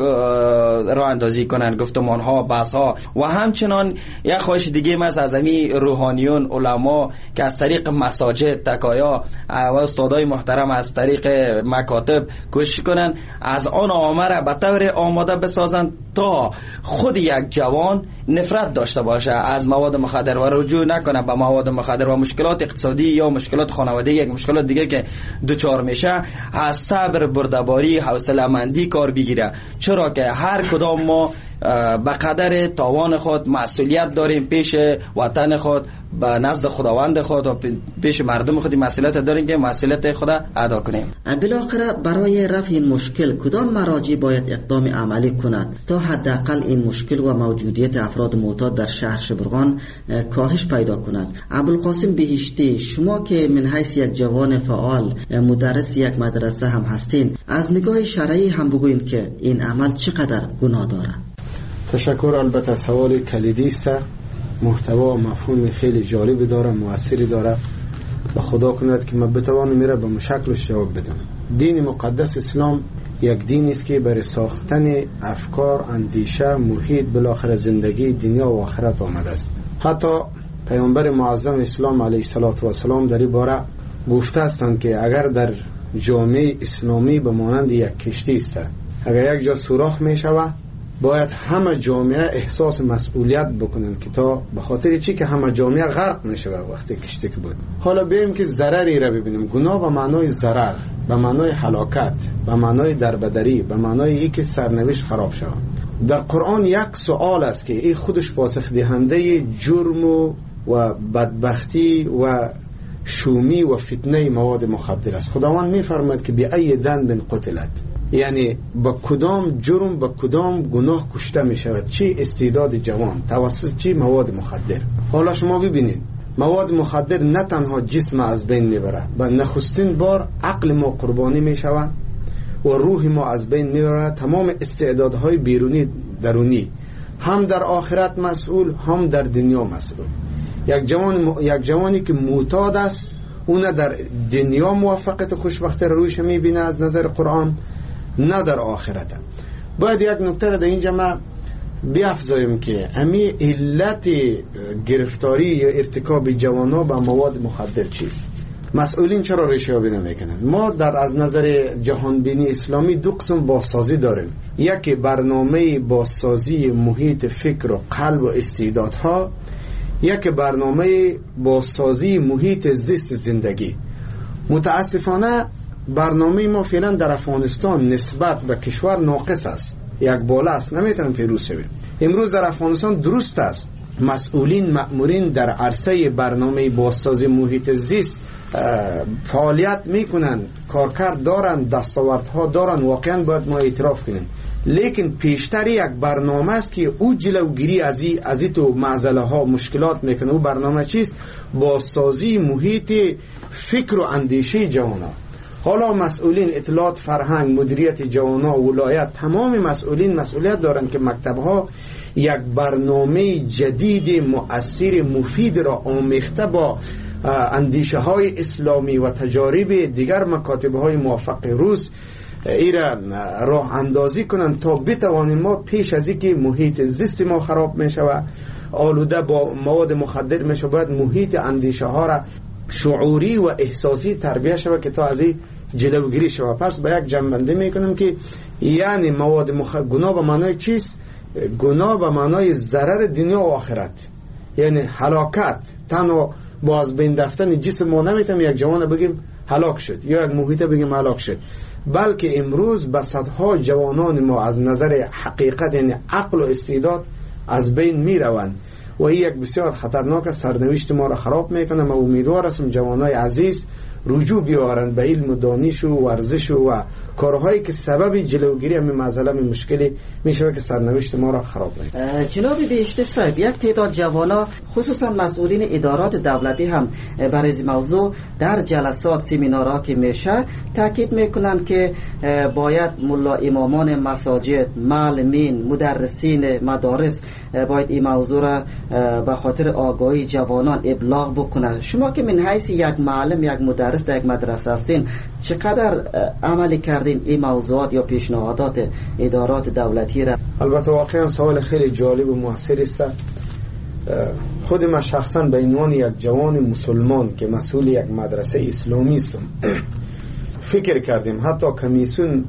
راه اندازی کنن، گفتمانها، بحثها و همچنان یک خواهش دیگه من از همین روحانیون علما که از طریق مساجد، تکایا و استادای محترم از طریق مکاتب کوشش کنن از آن آمره به طور آماده بسازن تا خود یک جوان نفرت داشته باشه از مواد مخدر و رجوع نکنه به مواد مخدر و مشکلات اقتصادی یا مشکلات خانوادگی یا مشکلات دیگه که دوچار میشه از صبر، بردباری، حوصله مندی کار بگیره. چرا که هر کدام ما به قدر توان خود مسئولیت داریم پیش وطن خود، به نزد خداوند خود و پیش مردم خود مسئولیت داریم که مسئولیت خود ادا کنیم. بالاخره برای رفع این مشکل کدام مراجع باید اقدام عملی کند تا حداقل این مشکل و موجودیت افراد معتاد در شهر شبرغان کاهش پیدا کند؟ ابوالقاسم بهشتی، شما که من حیث یک جوان فعال مدرس یک مدرسه هم هستین، از نگاه شرعی هم بگوین که این عمل چقدر گناه دارد؟ تشکر. البته سوال کلیدی است، محتوا و مفهوم خیلی جالب داره، موثری داره و خدا کند که من بتوانم میره به مشکلش جواب بدم. دین مقدس اسلام یک دین است که برای ساختن افکار، اندیشه، محیط، بالاخره زندگی دنیا و آخرت آمده است. حتی پیامبر معظم اسلام علیه السلام در این باره گفته هستند که اگر در جامعه اسلامی به مانند یک کشتی است، اگر یک جا سوراخ می شود باید همه جامعه احساس مسئولیت بکنن که تا به خاطر چی که همه جامعه غرق نشه وقتی کشتی که بود. حالا بیایم که ضرری را ببینیم. گناه به معنای ضرر، به معنای هلاکت، به معنای دربدری، به معنای ای که سرنوشت خراب شود. در قرآن یک سوال است که این خودش پاسخ دهنده جرم و بدبختی و شومی و فتنه مواد مخدر است. خداوند می‌فرماید که بی ای ذنب قتلت، یعنی با کدام جرم، با کدام گناه کشته می شود، چه استعداد جوان توسط چه مواد مخدر. حالا شما ببینید مواد مخدر نه تنها جسم از بین می بره، به نخستین بار عقل ما قربانی می شود و روح ما از بین می بره، تمام استعدادهای بیرونی درونی هم در آخرت مسئول هم در دنیا مسئول. یک جوانی که معتاد است اون در دنیا موفقیت خوشبختی رویش می بینه از نظر قرآن، نه در آخرت. باید یک نکته را در اینجا ما بیافزایم که امی علت گرفتاری یا ارتکاب جوانا به مواد مخدر چیست. مسئولین چرا ریشه‌یابی نمیکنن؟ ما در از نظر جهان بینی اسلامی دو قسم بازسازی داریم. یکی برنامه بازسازی محیط فکر و قلب و استعدادها، یکی برنامه بازسازی محیط زیست زندگی. متاسفانه برنامه ما فعلا در افغانستان نسبت به کشور ناقص است، یک بالا است، نمیتونیم پیروز شویم. امروز در افغانستان درست است مسئولین مأمورین در عرصه برنامه بازسازی محیط زیست فعالیت میکنن، کارکرد دارن، دستاوردها دارن، واقعا باید ما اعتراف کنیم. لیکن پیشتر یک برنامه است که او جلوگیری از این تو معضله ها مشکلات میکنه. او برنامه چیست؟ بازسازی محیط فکر و اندیشه جوانا. حالا مسئولین اطلاعات، فرهنگ، مدیریت جوانا، ولایت، تمام مسئولین مسئولیت دارن که مکتبها یک برنامه جدید مؤثر مفید را آمیخته با اندیشه های اسلامی و تجارب دیگر مکاتب های موفق روز ایرا راه اندازی کنن تا بتوانیم ما پیش از اینکه محیط زیست ما خراب میشه و آلوده با مواد مخدر میشه، باید محیط اندیشه ها را شعوری و احساسی تربیت شود که تا از این جلوگیری شود. پس با یک جنبنده میکنم که یعنی مواد گناه به معنای چیست؟ گناه به معنای ضرر دنیا و آخرت، یعنی هلاکت. تنها با از بین رفتن جسم ما نمیتونیم یک جوان بگیم هلاک شد یا یک محیط بگیم هلاک شد، بلکه امروز به صدها جوانان ما از نظر حقیقت یعنی عقل و استعداد از بین میروند و این یک بسیار خطرناک سرنوشت ما را خراب میکنه. من امیدوار هستم جوانای عزیز رجوع بیارن به علم و دانش و ورزش و کارهایی که سبب جلوگیری همین مسئله مشکلی میشه که سرنوشت ما را خراب میکنه. جناب بهشتی صاحب، یک تعداد جوانا خصوصا مسئولین ادارات دولتی هم برای این موضوع در جلسات سمینارها که میشه تاکید میکنن که باید ملا امامان مساجد، معلمین، مدرسین مدارس باید این موضوع را به خاطر آگاهی جوانان ابلاغ بکنن. شما که من حیث یک معلم، یک مدرس در یک مدرسه هستین، چقدر عملی کردین این موضوعات یا پیشنهادات ادارات دولتی را؟ البته واقعا سوال خیلی جالب و موثر است. خود من شخصا به عنوان یک جوان مسلمان که مسئول یک مدرسه اسلامی هستم فکر کردیم، حتی کمیسیون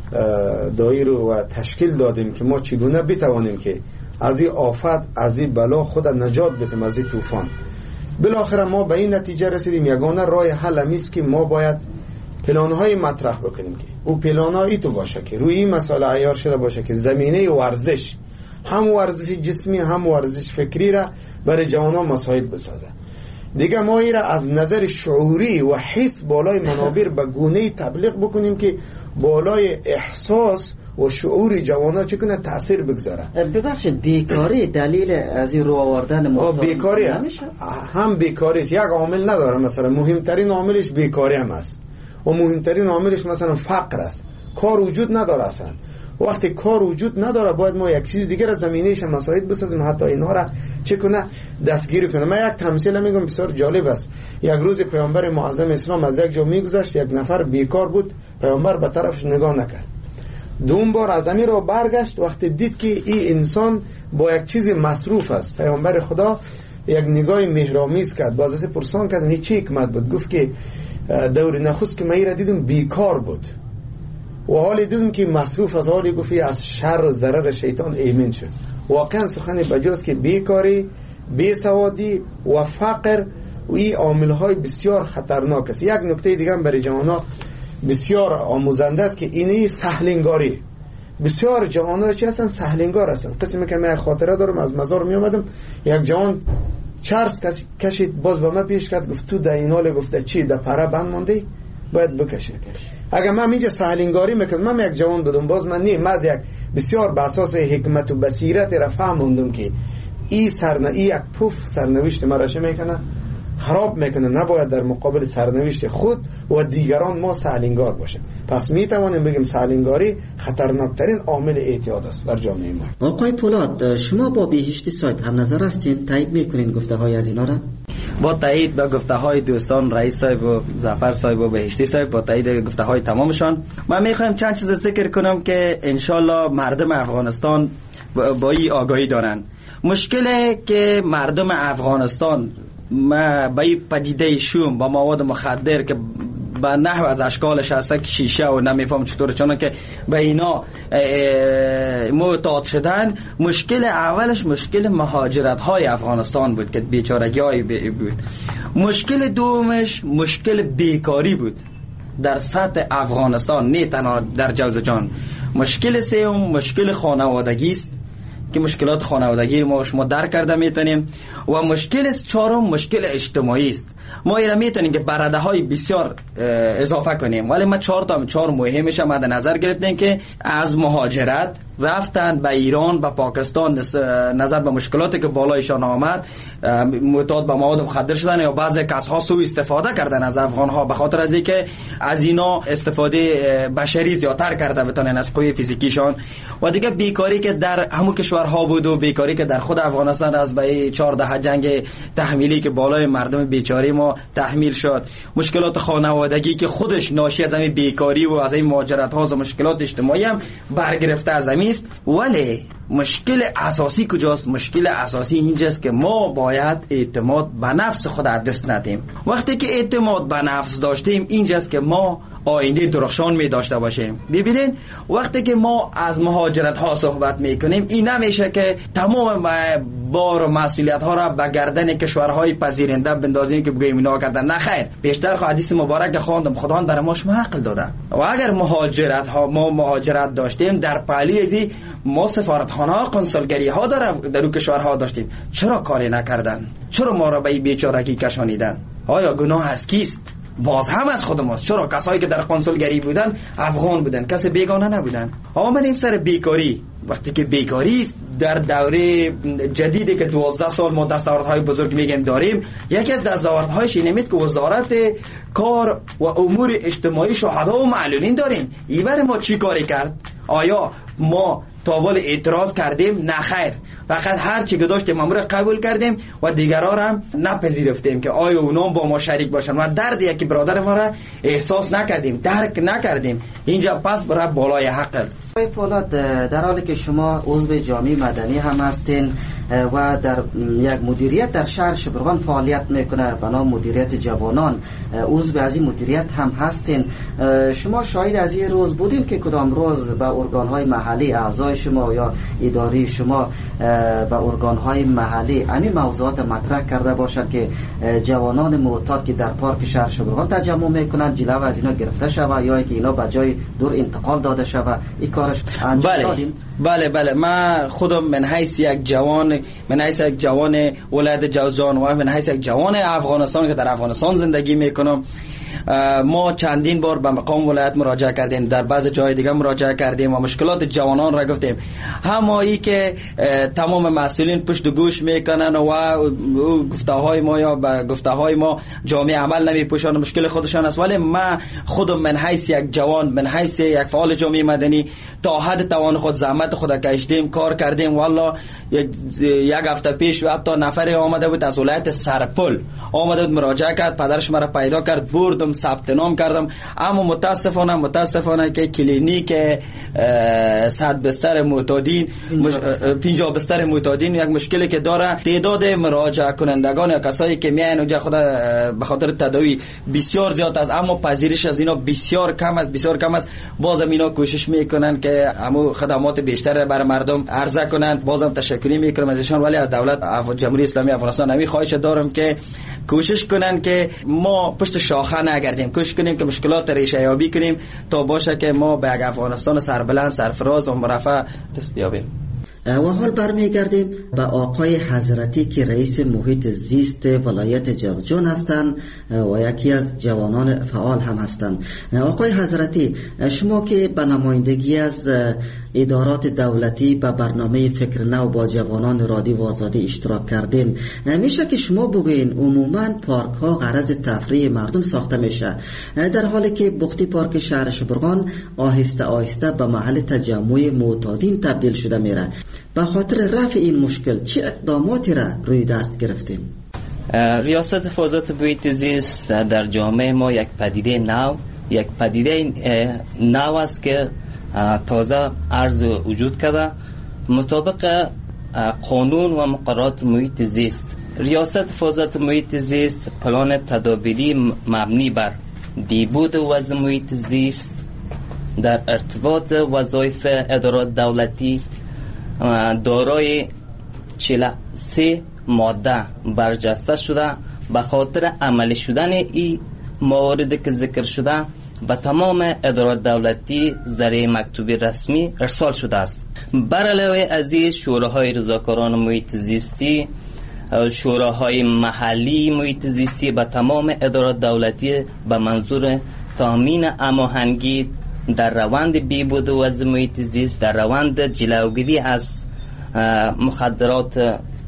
دایر و تشکیل دادیم که ما چگونه بتوانیم که از این آفت، از این بلا خود نجات بدیم، از این طوفان. بالاخره ما به این نتیجه رسیدیم یگانه راه حل است که ما باید پلان‌های مطرح بکنیم که او پلان‌های تو باشه که روی این مسئله عیار شده باشه که زمینه ورزش، هم ورزش جسمی هم ورزش فکری را برای جوانان مساعد بسازه. دیگه ما این را از نظر شعوری و حس بالای منابر به گونه‌ای تبلیغ بکنیم که بالای احساس و شعور جوانان چکنه تأثیر بگذاره. ببخشید، بیکاری دلیل از این رو آوردن ما بیکاری هم بیکاری است، یک عامل نداره. مثلا مهمترین عاملش بیکاری هم است و مهمترین عاملش مثلا فقر است. کار وجود نداره اصلا. وقتی کار وجود نداره باید ما یک چیز دیگر از زمینه‌اش مساعد بسازیم حتی اینها را چکنه دستگیری کنه. من یک تمثیل میگم بسیار جالب است. یک روز پیامبر معظم اسلام از یک جا میگذشت، یک نفر بیکار بود، پیامبر به طرفش نگاه نکرد. دوم بار از امیر رو برگشت، وقتی دید که این انسان با یک چیز مصروف است، پیامبر خدا یک نگاه مهرامیز کرد، باز از پرسان کرد این چی حکمت بود؟ گفت که دور نخست که من را دیدم بیکار بود و حالی دیدم که مصروف از حالی گفت از شر و ضرر شیطان ایمن شد. واقعا سخن بجاست که بیکاری، بیسوادی و فقر و این عامل‌های بسیار خطرناک است. یک نکته دیگه هم برای جوانان بسیار آموزنده است که اینه سهلنگاری. بسیار جوانان چی هستن؟ سهلنگار هستن. قسمی که من خاطره دارم از مزار می اومدم، یک جوان چرس کشید، باز به من پیش کرد، گفت تو در این حال گفته چی در پره بند مانده باید بکشه. اگر من اینجا سهلنگاری میکردم، من یک جوان بودم، باز من نیم از یک بسیار به اساس حکمت و بصیرت را فهموندم که این یک پوف سرنوشت مرا چه میکنه؟ خراب میکنه. نباید در مقابل سرنوشت خود و دیگران ما سهلنگار باشیم. پس میتوانیم بگیم سهلنگاری خطرناکترین عامل اعتیاد است در جامعه ما. آقای پولاد، شما با بهشتی صاحب هم نظر هستین؟ تایید میکنین گفته های از اینا را؟ با تایید به گفته های دوستان رئیس صاحب و ظفر صاحب و بهشتی صاحب، با تایید گفته های تمامشان، من میخوایم چند چیز ذکر کنم که انشالله مردم افغانستان با این آگاهی دارن. مشکلی که مردم افغانستان به این پدیده شوم با مواد مخدر که به نحو از اشکالش هست که شیشه و نمیفهم چطور، چون که به اینا معتاد شدن. مشکل اولش مشکل مهاجرت های افغانستان بود که بیچارگی های بود. مشکل دومش مشکل بیکاری بود در سطح افغانستان، نه تنها در جوزجان. مشکل سوم مشکل خانوادگی است که مشکلات خانوادگی ما شما درک کرده میتونیم. و مشکل چهارم مشکل اجتماعی است. ما ایرا میتونیم که برده های بسیار اضافه کنیم، ولی ما چهار مهمش مد نظر گرفتیم که از مهاجرت رفتن به ایران، به پاکستان، نظر به مشکلاتی که بالایشان آمد، معتاد به مواد مخدر شدن یا بعضی کسها سوء استفاده کردن از افغان ها به خاطر از اینکه از اینا استفاده بشری زیادتر کرده بتونن از قوی فیزیکیشان. و دیگه بیکاری که در همون کشورها بود و بیکاری که در خود افغانستان از به 14 جنگ تحمیلی که بالای مردم بیچاره ما تحمیل شد، مشکلات خانوادگی که خودش ناشی از همین بیکاری و از این مهاجرت ها و مشکلات اجتماعی هم برگرفته از همین است. ولی مشکل اساسی کجاست؟ مشکل اساسی اینجاست که ما باید اعتماد به نفس خود از دست ندیم. وقتی که اعتماد به نفس داشتیم اینجاست که ما آینده درخشان می داشته باشیم. ببینین وقتی که ما از مهاجرت ها صحبت می کنیم، این نمیشه که تمام بار و مسئولیت ها را به گردن کشورهای پذیرنده بندازیم که بگوییم اینا کردن. نه خیر، بیشتر حدیث مبارک خواندم خداوند در ما شما عقل دادن. و اگر ما مهاجرت داشتیم، در پهلوی ازی ما سفارتخانه ها، قنصلگری ها در اون کشورها داشتیم، چرا کاری نکردن؟ چرا ما را به این بیچارگی کشانیدن؟ آیا گناه از کیست؟ باز هم از خود ماست. چرا کسایی که در قنصلگری بودن افغان بودن، کسی بیگانه نبودن. آمدیم سر بیکاری. وقتی که بیکاری در دوره جدیدی که 12 سال ما دستاوردهای بزرگ میگیم داریم، یکی از دستاوردهایش اینه که وزارت کار و امور اجتماعی شهدا و معلولین داریم. این برای ما چی کاری کرد؟ آیا ما تاول اعتراض کردیم؟ نه خیر، فقط هر چی که داشتیم امر قبول کردیم و دیگرها را هم نپذیرفتیم که آیا اونا با ما شریک باشن و درد یکی برادر ما را احساس نکردیم، درک نکردیم. اینجا پس برای بالای حق. آقای فولاد، در حالی که شما عضو جامعه مدنی هم هستین و در یک مدیریت در شهر شبرغان فعالیت میکنه به نام مدیریت جوانان، عضو از این مدیریت هم هستین، شما شاهد از این روز بودین که کدام روز به ارگان‌های محلی اعضای شما یا اداری شما و ارگان‌های محلی همین موضوعات مطرح کرده باشند که جوانان معتاد که در پارک شهر شبرغان تجمع میکنند جلو از اینا گرفته شود یا که اینا به جای دور انتقال داده شود، این کارش انجام دادین؟ بله من خودم من حیث یک جوان ولایت جوزجان و من حیث یک جوان افغانستان که در افغانستان زندگی میکنم، ما چندین بار به مقام ولایت مراجعه کردیم، در بعض جای دیگه مراجعه کردیم و مشکلات جوانان را گفتیم. همایی که تمام مسئولین پشت گوش میکنن و گفته‌های ما یا به گفته‌های ما جامعه عمل نمیپوشن، مشکل خودشان است. ولی ما خودم من حیث یک جوان، من حیث یک فعال جامعه مدنی تا حد توان خود زحمت خود کشیدیم، کار کردیم. والله یک هفته پیش حتی نفری آمده بود از ولایت سرپل، آمده بود مراجعه کرد، پدرش مرا پیدا کرد، بردم ثبت نام کردم. اما متاسفانه که کلینیک 100 بستر معتادین 50 بستر معتادین یک مشکلی که داره، تعداد مراجعه کنندگان یا کسایی که میاین اونجا خود به خاطر تداوی بسیار زیاد است، اما پذیرش از اینا بسیار کم است. بازم اینا کوشش میکنن که همو خدمات بیشتر برای مردم عرضه کنند. بازم تشکری میکنم ازشان، ولی از دولت جمهوری اسلامی افغانستان همین خواهش دارم که کوشش کنن که ما پشت شاخه نگردیم، کوشش کنیم که مشکلات ریشه یابی کنیم تا باشه که ما به افغانستان سربلند، سرفراز و مرفع دست یابیم. و حال برمیگردیم به آقای حضرتی که رئیس محیط زیست ولایت جوزجان هستند و یکی از جوانان فعال هم هستند. آقای حضرتی، شما که به نمایندگی از ادارات دولتی به برنامه فکر نو با جوانان رادیو آزادی اشتراک کردین، میشه که شما بگوین عموما پارک ها غرض تفریح مردم ساخته میشه، در حالی که بختی پارک شهر شبرغان آهسته به محل تجمع معتادین تبدیل شده میره. به خاطر رفع این مشکل چه اقداماتی را روی دست گرفتیم؟ ریاست حفاظت محیط زیست در جامعه ما یک پدیده نو است که تازه عرض وجود کرده. مطابق قانون و مقررات محیط زیست ریاست حفاظت محیط زیست پلان تدابیری مبنی بر بیبود وضع محیط زیست در ارتباط وظایف ادارات دولتی دارای 43 ماده برجسته شده. به خاطر عملی شدن این مواردی که ذکر شده به تمام ادارات دولتی ذریعه مکتوبی رسمی ارسال شده است. بر علاوه از این شوراهای رضاکاران محیط زیستی، شوراهای محلی محیط زیستی به تمام ادارات دولتی به منظور تامین هماهنگی در روند بیبود وضع محیط زیست، در روند جلوگیری از مخدرات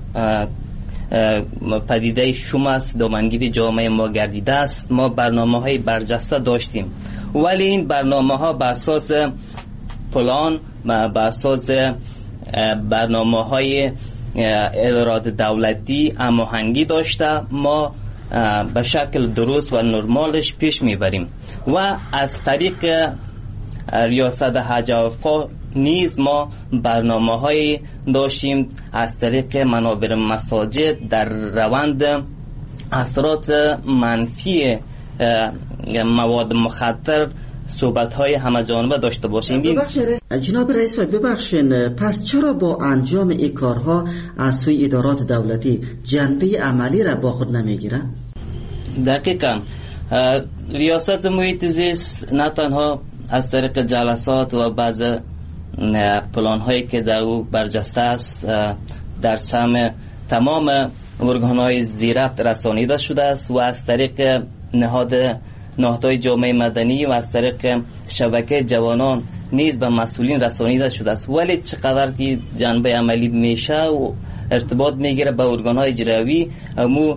پدیده شوم است دامنگیر جامعه ما گردیده است. ما برنامه‌های برجسته داشتیم، ولی این برنامه‌ها بر اساس پلان و بر اساس برنامه‌های ادارات دولتی هماهنگی داشته ما به شکل درست و نرمالش پیش میبریم و از طریق ریاست حج اوقاف نیز ما برنامه‌های داشتیم از طریق منابر مساجد در روند اثرات منفی مواد مخدر صحبت‌های همه جانبه داشته باشیم. جناب رئیس ببخشین، پس چرا با انجام این کارها از سوی ادارات دولتی جنبه عملی را با خود نمیگیره؟ دقیقاً ریاست محیط زیست نه تنها از طریق جلسات و بعض پلان‌هایی که در او برجسته است در سهم تمام ارگان‌های زیربط رسانیده شده است و از طریق نهادهای جامعه مدنی و از طریق شبکه جوانان نیز به مسئولین رسانیده شده است. ولی چقدر که جنبه عملی میشه و ارتباط میگیره به ارگان‌های اجرایی، امو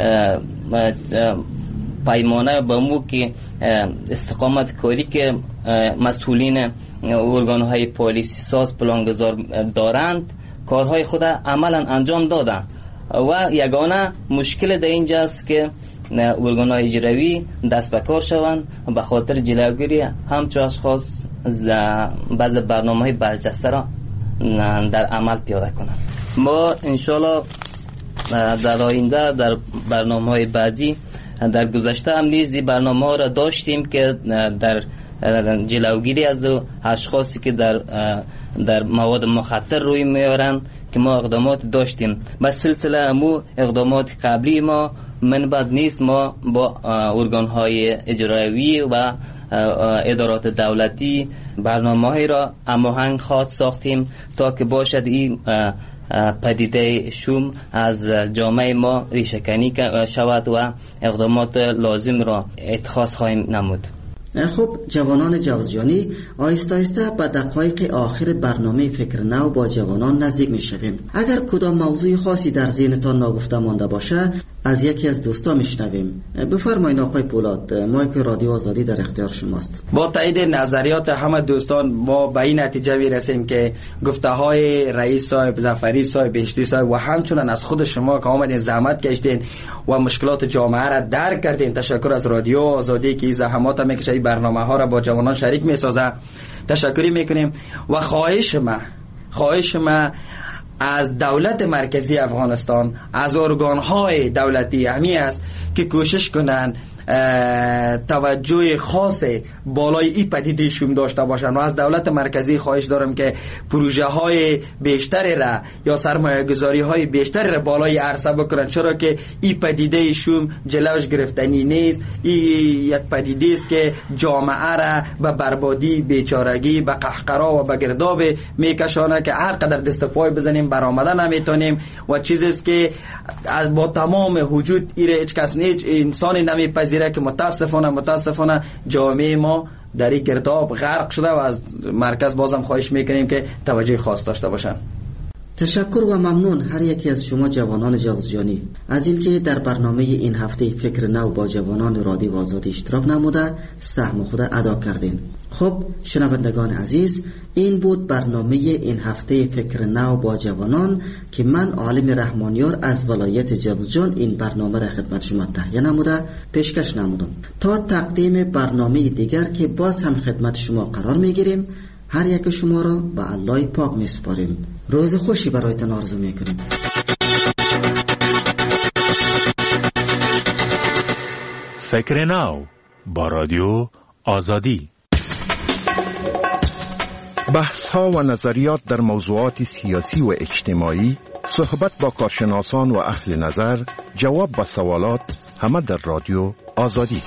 پیمانه به امو که استقامت کاری که مسئولین ارگان‌های پالیسی ساز پلانگذار دارند کارهای خود عملا انجام دادن و یگانه مشکل در اینجا است که ارگان‌های اجرایی دست به کار شوند به خاطر جلوگیری همچو اشخاص بعض برنامه‌های برجسته را در عمل پیاده کنند. ما انشالله در آینده در برنامه‌های بعدی در گذشته هم نیز این برنامه را داشتیم که در جلوگیری از اشخاصی که در مواد مخدر روی میارن که ما اقدامات داشتیم. به سلسله امو اقدامات قبلی ما من بعد نیست ما با ارگان‌های اجرایی و ادارات دولتی برنامه‌ای را هماهنگ خواهد ساختیم تا که باشد این پدیده شوم از جامعه ما ریشه‌کنی شود و اقدامات لازم را اتخاذ خواهیم نمود. خب جوانان جوزجانی، آهسته آهسته به دقایق آخر برنامه فکر نو با جوانان نزدیک می شویم. اگر کدام موضوع خاصی در ذهنتان ناگفته مانده باشه از یکی از دوستا میشنویم. بفرمایید آقای پولاد، مایک رادیو آزادی در اختیار شماست. با تایید نظریات همه دوستان ما به این نتیجه میرسیم که گفته های رئیس صاحب، ظفری صاحب، بهشتی صاحب و همچنان از خود شما که آمدین زحمت کشیدین و مشکلات جامعه را درک کردین، تشکر از رادیو آزادی که زحمات میکشه این برنامه ها را با جوانان شریک میسازه، تشکری میکنیم. و خواهش ما از دولت مرکزی افغانستان، از ارگان‌های دولتی همی است که کوشش کنند توجه خاص بالای این پدیده شوم داشته باشند و از دولت مرکزی خواهش دارم که پروژه های بیشتری را یا سرمایه گذاری های بیشتری را بالای عرصه بکنند، چرا که این پدیده شوم جلوش گرفتنی نیست. این یک پدیده است که جامعه را به بربادی، بیچارگی، به قهقرا و به گرداب میکشانه که هر قدر دست پای بزنیم برآمده نمیتونیم و چیزی است که با تمام وجود هیچ کس هیچ انسانی نمیپذیره که متاسفانه جامعه ما در این گرداب غرق شده و از مرکز بازم خواهش میکنیم که توجه خاص داشته باشن. تشکر و ممنون هر یکی از شما جوانان جوزجانی از اینکه در برنامه این هفته فکر نو با جوانان رادیو آزادی اشتراک نموده سهم خود ادا کردین. خب شنوندگان عزیز، این بود برنامه این هفته فکر نو با جوانان که من عالم رحمانیار از ولایت جوزجان این برنامه را خدمت شما تهیه نموده پیشکش نمودم. تا تقدیم برنامه دیگر که باز هم خدمت شما قرار میگیریم، هر یک شما را به الله پاک میسپاریم. روز خوشی برایتان آرزو میکنیم. فکر نو با رادیو آزادی. بحث ها و نظریات در موضوعات سیاسی و اجتماعی، صحبت با کارشناسان و اهل نظر، جواب به سوالات، همه در رادیو آزادی.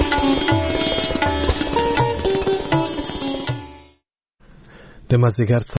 de Mazigar